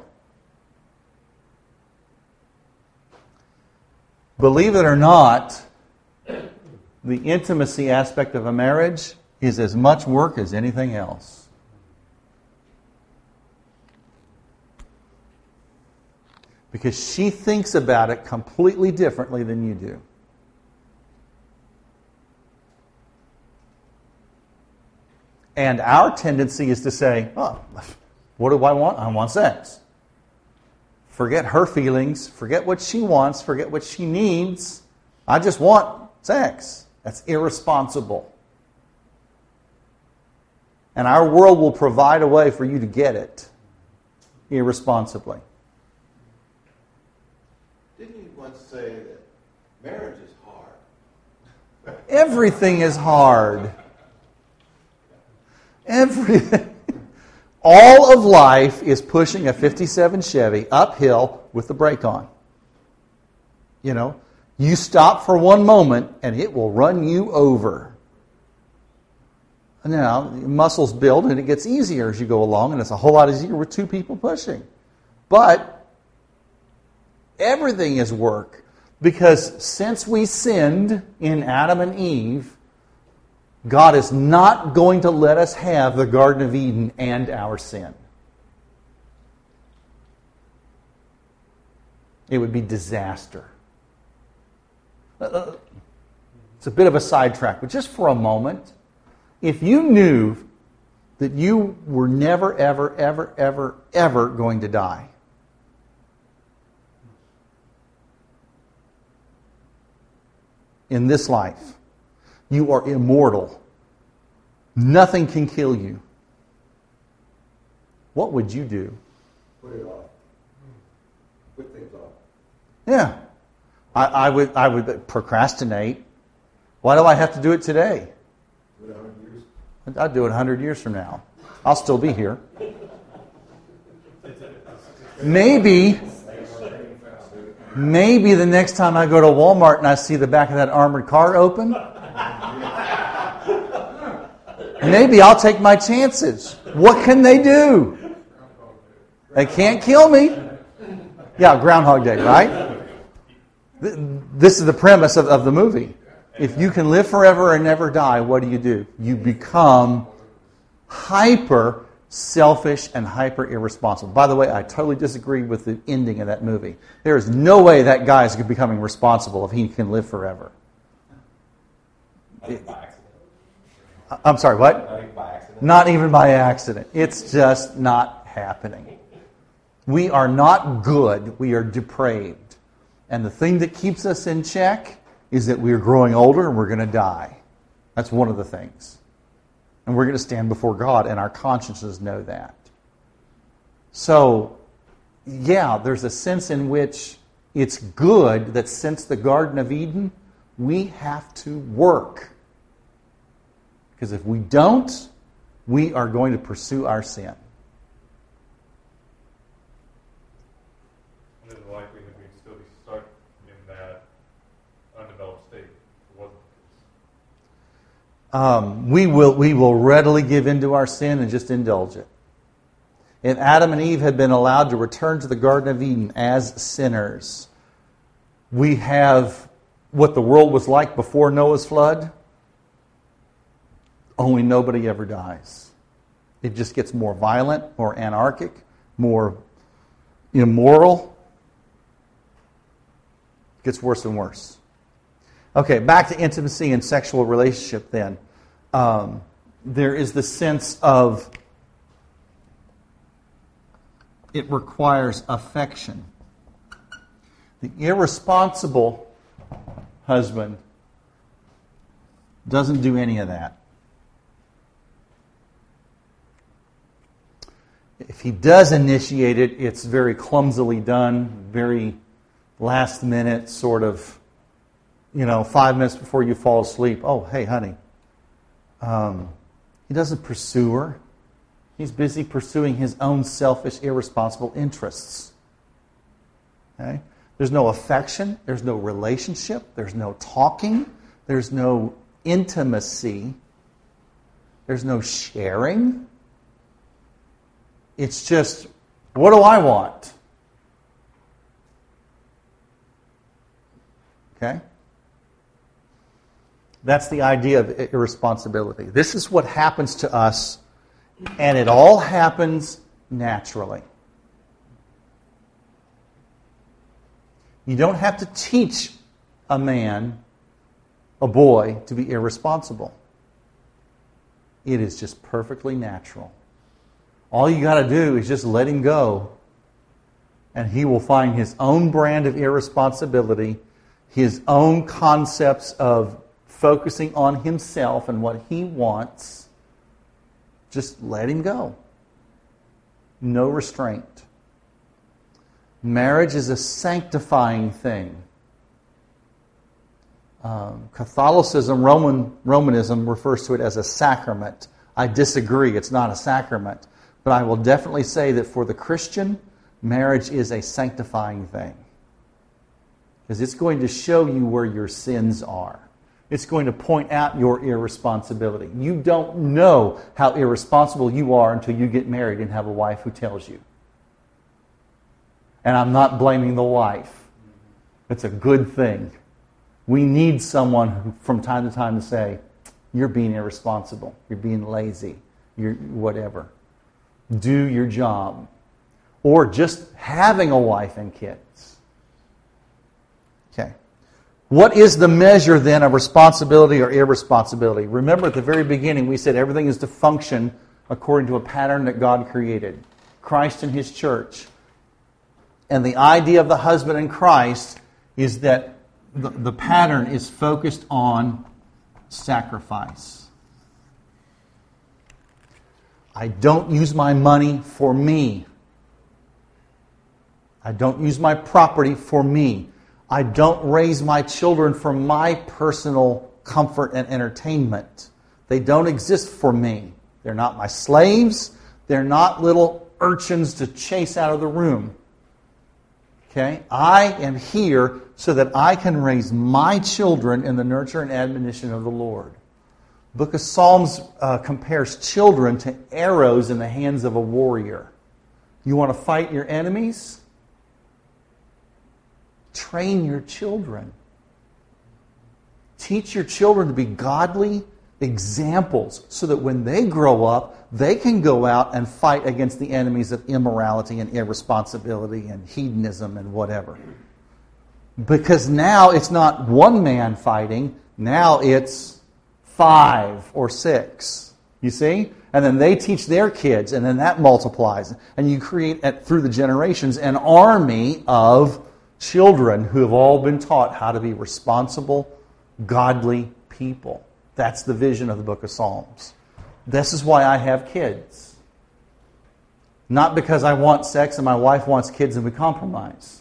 Believe it or not, the intimacy aspect of a marriage is as much work as anything else. Because she thinks about it completely differently than you do. And our tendency is to say, oh, what do I want? I want sex. Forget her feelings, forget what she wants, forget what she needs. I just want sex. That's irresponsible. And our world will provide a way for you to get it irresponsibly. Didn't you once say that marriage is hard? Everything is hard. Everything. All of life is pushing a 57 Chevy uphill with the brake on. You know, you stop for one moment and it will run you over. Now, muscles build and it gets easier as you go along, and it's a whole lot easier with two people pushing. But everything is work, because since we sinned in Adam and Eve, God is not going to let us have the Garden of Eden and our sin. It would be disaster. It's a bit of a sidetrack, but just for a moment, if you knew that you were never, ever, ever, ever, ever going to die, in this life, you are immortal. Nothing can kill you. What would you do? Put it off. Put things off. Yeah. I would procrastinate. Why do I have to do it today? Do it 100 years. I'd do it 100 years from now. I'll still be here. Maybe the next time I go to Walmart and I see the back of that armored car open, maybe I'll take my chances. What can they do? They can't kill me. Yeah, Groundhog Day, right? This is the premise of the movie. If you can live forever and never die, what do? You become hyper selfish and hyper irresponsible. By the way, I totally disagree with the ending of that movie. There is no way that guy is becoming responsible if he can live forever. I'm sorry, what? Not even by accident. Not even by accident. It's just not happening. We are not good. We are depraved. And the thing that keeps us in check is that we are growing older and we're going to die. That's one of the things. And we're going to stand before God, and our consciences know that. So, yeah, there's a sense in which it's good that since the Garden of Eden, we have to work. Because if we don't, we are going to pursue our sin. There's a likelihood we'd still be stuck in that undeveloped state. If it wasn't the case. We will readily give into our sin and just indulge it. If Adam and Eve had been allowed to return to the Garden of Eden as sinners, we have what the world was like before Noah's flood, only nobody ever dies. It just gets more violent, more anarchic, more immoral. It gets worse and worse. Okay, back to intimacy and sexual relationship then. There is the sense of it requires affection. The irresponsible husband doesn't do any of that. If he does initiate it, it's very clumsily done, very last minute, sort of, 5 minutes before you fall asleep. Oh, hey, honey. He doesn't pursue her. He's busy pursuing his own selfish, irresponsible interests. Okay? There's no affection. There's no relationship. There's no talking. There's no intimacy. There's no sharing. It's just, what do I want? Okay? That's the idea of irresponsibility. This is what happens to us, and it all happens naturally. You don't have to teach a man, a boy, to be irresponsible. It is just perfectly natural. All you got to do is just let him go, and he will find his own brand of irresponsibility, his own concepts of focusing on himself and what he wants. Just let him go. No restraint. Marriage is a sanctifying thing. Catholicism, Romanism refers to it as a sacrament. I disagree. It's not a sacrament. But I will definitely say that for the Christian, marriage is a sanctifying thing. Because it's going to show you where your sins are. It's going to point out your irresponsibility. You don't know how irresponsible you are until you get married and have a wife who tells you. And I'm not blaming the wife. It's a good thing. We need someone who, from time to time, to say, you're being irresponsible. You're being lazy. You're whatever. Do your job. Or just having a wife and kids. Okay. What is the measure then of responsibility or irresponsibility? Remember at the very beginning we said everything is to function according to a pattern that God created. Christ and His church. And the idea of the husband in Christ is that the pattern is focused on sacrifice. I don't use my money for me. I don't use my property for me. I don't raise my children for my personal comfort and entertainment. They don't exist for me. They're not my slaves. They're not little urchins to chase out of the room. Okay? I am here so that I can raise my children in the nurture and admonition of the Lord. The book of Psalms compares children to arrows in the hands of a warrior. You want to fight your enemies? Train your children. Teach your children to be godly examples so that when they grow up, they can go out and fight against the enemies of immorality and irresponsibility and hedonism and whatever. Because now it's not one man fighting, now it's 5 or 6. You see? And then they teach their kids, and then that multiplies. And you create, through the generations, an army of children who have all been taught how to be responsible, godly people. That's the vision of the book of Psalms. This is why I have kids. Not because I want sex and my wife wants kids and we compromise.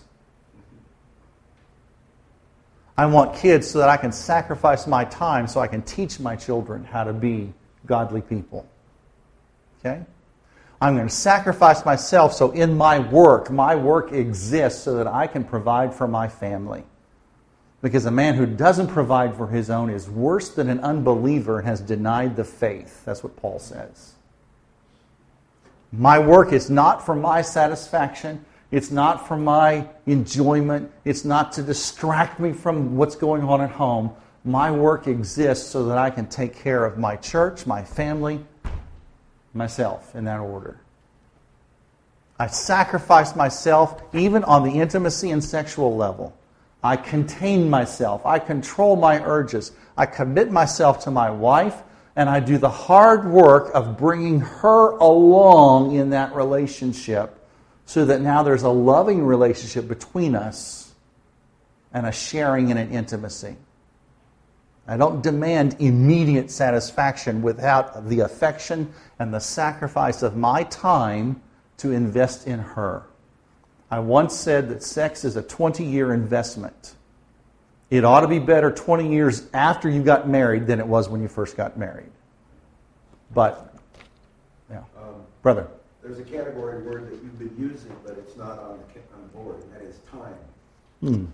I want kids so that I can sacrifice my time so I can teach my children how to be godly people. Okay? I'm going to sacrifice myself so in my work exists so that I can provide for my family. Because a man who doesn't provide for his own is worse than an unbeliever and has denied the faith. That's what Paul says. My work is not for my satisfaction. It's not for my enjoyment. It's not to distract me from what's going on at home. My work exists so that I can take care of my church, my family, myself, in that order. I sacrifice myself even on the intimacy and sexual level. I contain myself. I control my urges. I commit myself to my wife, and I do the hard work of bringing her along in that relationship so that now there's a loving relationship between us and a sharing and an intimacy. I don't demand immediate satisfaction without the affection and the sacrifice of my time to invest in her. I once said that sex is a 20-year investment. It ought to be better 20 years after you got married than it was when you first got married. But, yeah. Brother. There's a category word that you've been using, but it's not on the board, and that is time.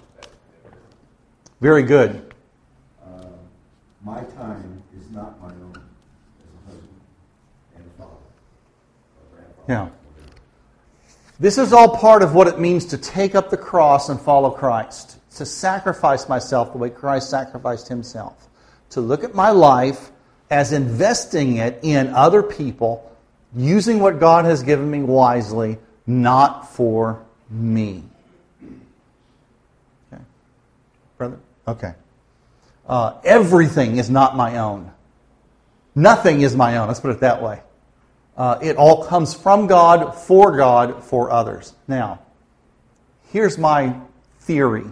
Very good. My time is not my own as a husband and a father or grandfather. Yeah. This is all part of what it means to take up the cross and follow Christ. To sacrifice myself the way Christ sacrificed himself. To look at my life as investing it in other people, using what God has given me wisely, not for me. Okay. Brother? Okay. Everything is not my own. Nothing is my own. Let's put it that way. It all comes from God, for others. Now, here's my theory.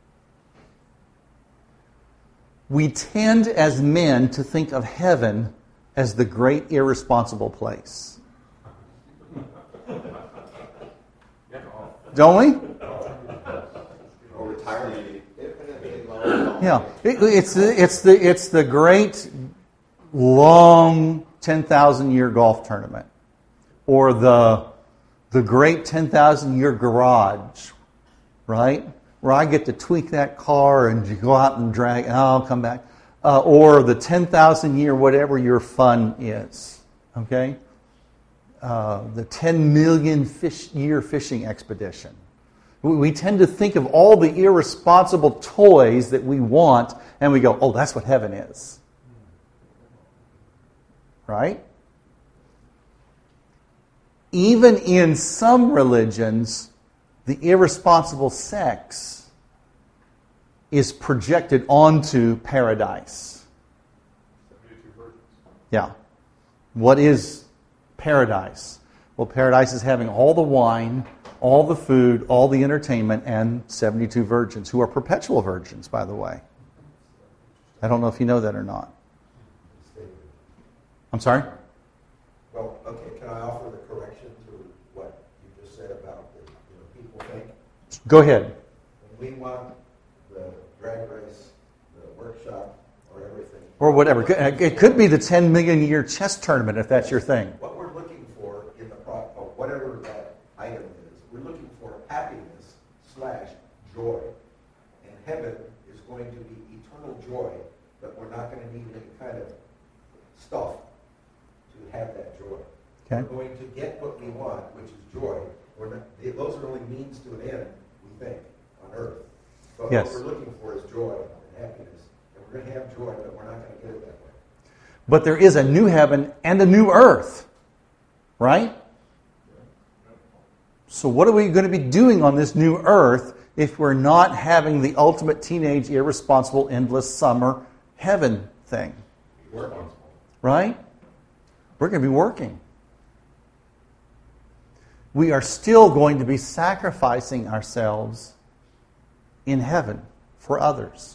We tend as men to think of heaven as the great irresponsible place. Don't we? Or retirement. Yeah, it's the great long 10,000-year golf tournament, or the great 10,000-year garage, right? Where I get to tweak that car and you go out and drag, and I'll come back, or the 10,000-year whatever your fun is, okay? The 10 million year fishing expedition. We tend to think of all the irresponsible toys that we want, and we go, oh, that's what heaven is. Right? Even in some religions, the irresponsible sex is projected onto paradise. 72 virgins. Yeah. What is paradise? Well, paradise is having all the wine, all the food, all the entertainment, and 72 virgins, who are perpetual virgins, by the way. I don't know if you know that or not. I'm sorry? Well, okay, can I offer the correction to what you just said about the people think? Go ahead. When we want the drag race, the workshop, or everything. Or whatever. It could be the 10 million year chess tournament, if that's your thing. What we're looking for in the whatever that item is, we're looking for happiness / joy. And heaven is going to be eternal joy, but we're not going to need any kind of stuff to have that joy. Okay. We're going to get what we want, which is joy. Those are only means to an end, we think, on earth. But yes. What we're looking for is joy and happiness. And we're going to have joy, but we're not going to get it that way. But there is a new heaven and a new earth. Right? So what are we going to be doing on this new earth if we're not having the ultimate teenage, irresponsible, endless summer heaven thing? Right? We're going to be working. We are still going to be sacrificing ourselves in heaven for others.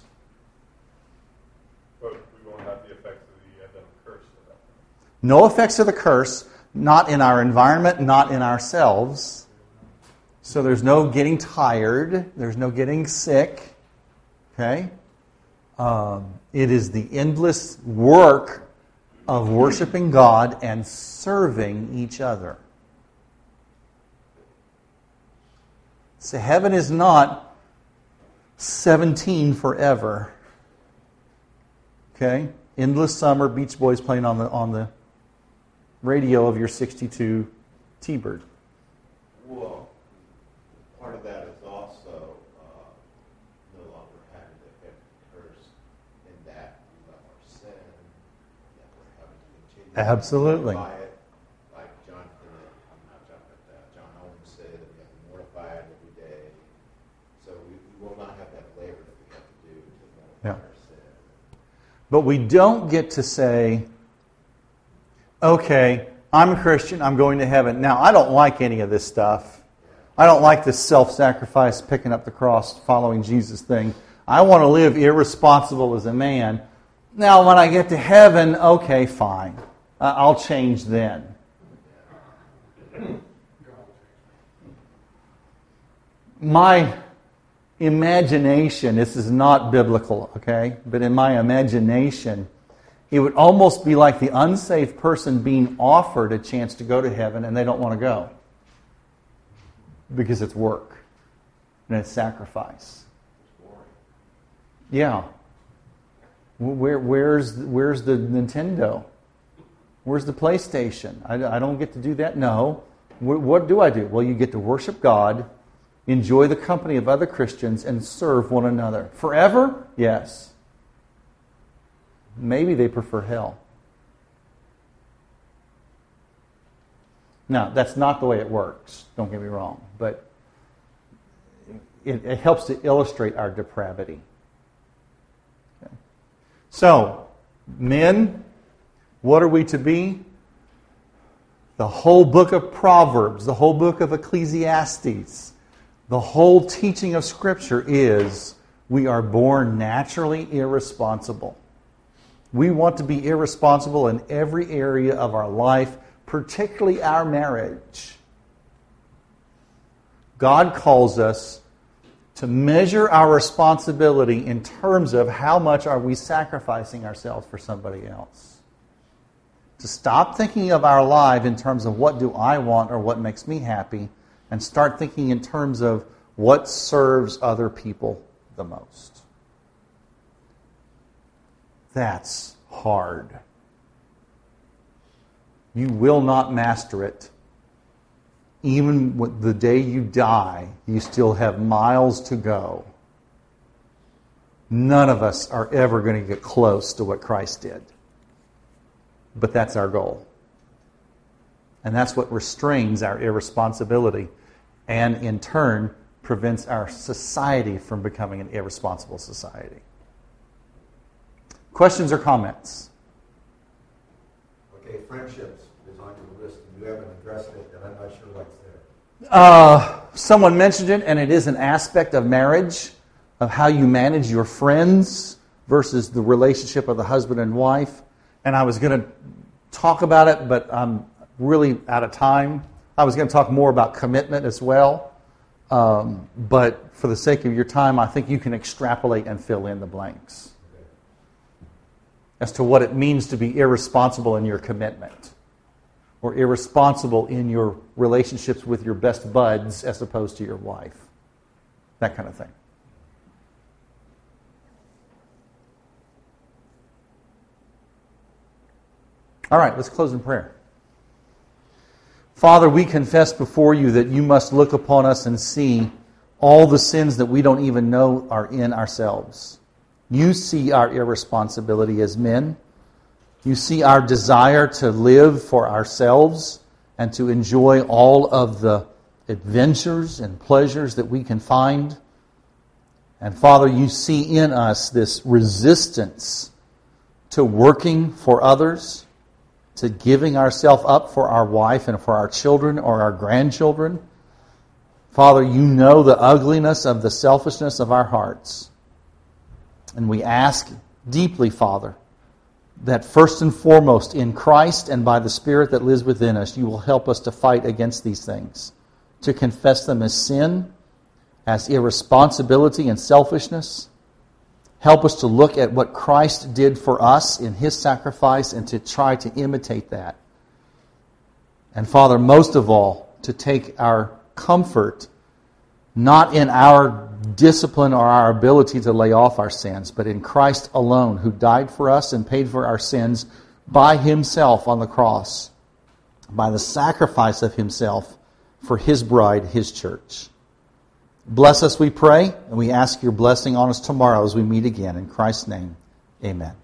But we won't have the effects of the Adamic curse of that. No effects of the curse, not in our environment, not in ourselves. So there's no getting tired. There's no getting sick. Okay? It is the endless work of worshiping God and serving each other. So heaven is not 17 forever. Okay? Endless summer, Beach Boys playing on the radio of your 62 T-Bird. Well, Absolutely. Mortify it, like John Owen said, that we have to mortify it every day. So we will not have that labor that we have to do to mortify our sin. But we don't get to say, okay, I'm a Christian, I'm going to heaven. Now, I don't like any of this stuff. I don't like this self-sacrifice, picking up the cross, following Jesus thing. I want to live irresponsible as a man. Now, when I get to heaven, okay, fine. I'll change then. My imagination, this is not biblical, okay? But in my imagination, it would almost be like the unsaved person being offered a chance to go to heaven and they don't want to go. Because it's work. And it's sacrifice. Yeah. Where's the Nintendo? Where's the PlayStation? I don't get to do that? No. What do I do? Well, you get to worship God, enjoy the company of other Christians, and serve one another. Forever? Yes. Maybe they prefer hell. Now, that's not the way it works. Don't get me wrong. But it helps to illustrate our depravity. Okay. So, men, what are we to be? The whole book of Proverbs, the whole book of Ecclesiastes, the whole teaching of Scripture is we are born naturally irresponsible. We want to be irresponsible in every area of our life, particularly our marriage. God calls us to measure our responsibility in terms of how much are we sacrificing ourselves for somebody else. To stop thinking of our life in terms of what do I want or what makes me happy, and start thinking in terms of what serves other people the most. That's hard. You will not master it. Even the day you die, you still have miles to go. None of us are ever going to get close to what Christ did. But that's our goal. And that's what restrains our irresponsibility and, in turn, prevents our society from becoming an irresponsible society. Questions or comments? Okay, friendships is on your list, and you haven't addressed it, and I'm not sure what's there. Someone mentioned it, and it is an aspect of marriage, of how you manage your friends versus the relationship of the husband and wife. And I was going to talk about it, but I'm really out of time. I was going to talk more about commitment as well. But for the sake of your time, I think you can extrapolate and fill in the blanks as to what it means to be irresponsible in your commitment or irresponsible in your relationships with your best buds as opposed to your wife. That kind of thing. All right, let's close in prayer. Father, we confess before you that you must look upon us and see all the sins that we don't even know are in ourselves. You see our irresponsibility as men. You see our desire to live for ourselves and to enjoy all of the adventures and pleasures that we can find. And Father, you see in us this resistance to working for others, to giving ourselves up for our wife and for our children or our grandchildren. Father, you know the ugliness of the selfishness of our hearts. And we ask deeply, Father, that first and foremost in Christ and by the Spirit that lives within us, you will help us to fight against these things, to confess them as sin, as irresponsibility and selfishness. Help us to look at what Christ did for us in His sacrifice and to try to imitate that. And Father, most of all, to take our comfort not in our discipline or our ability to lay off our sins, but in Christ alone, who died for us and paid for our sins by Himself on the cross, by the sacrifice of Himself for His bride, His church. Bless us, we pray, and we ask your blessing on us tomorrow as we meet again. In Christ's name, amen.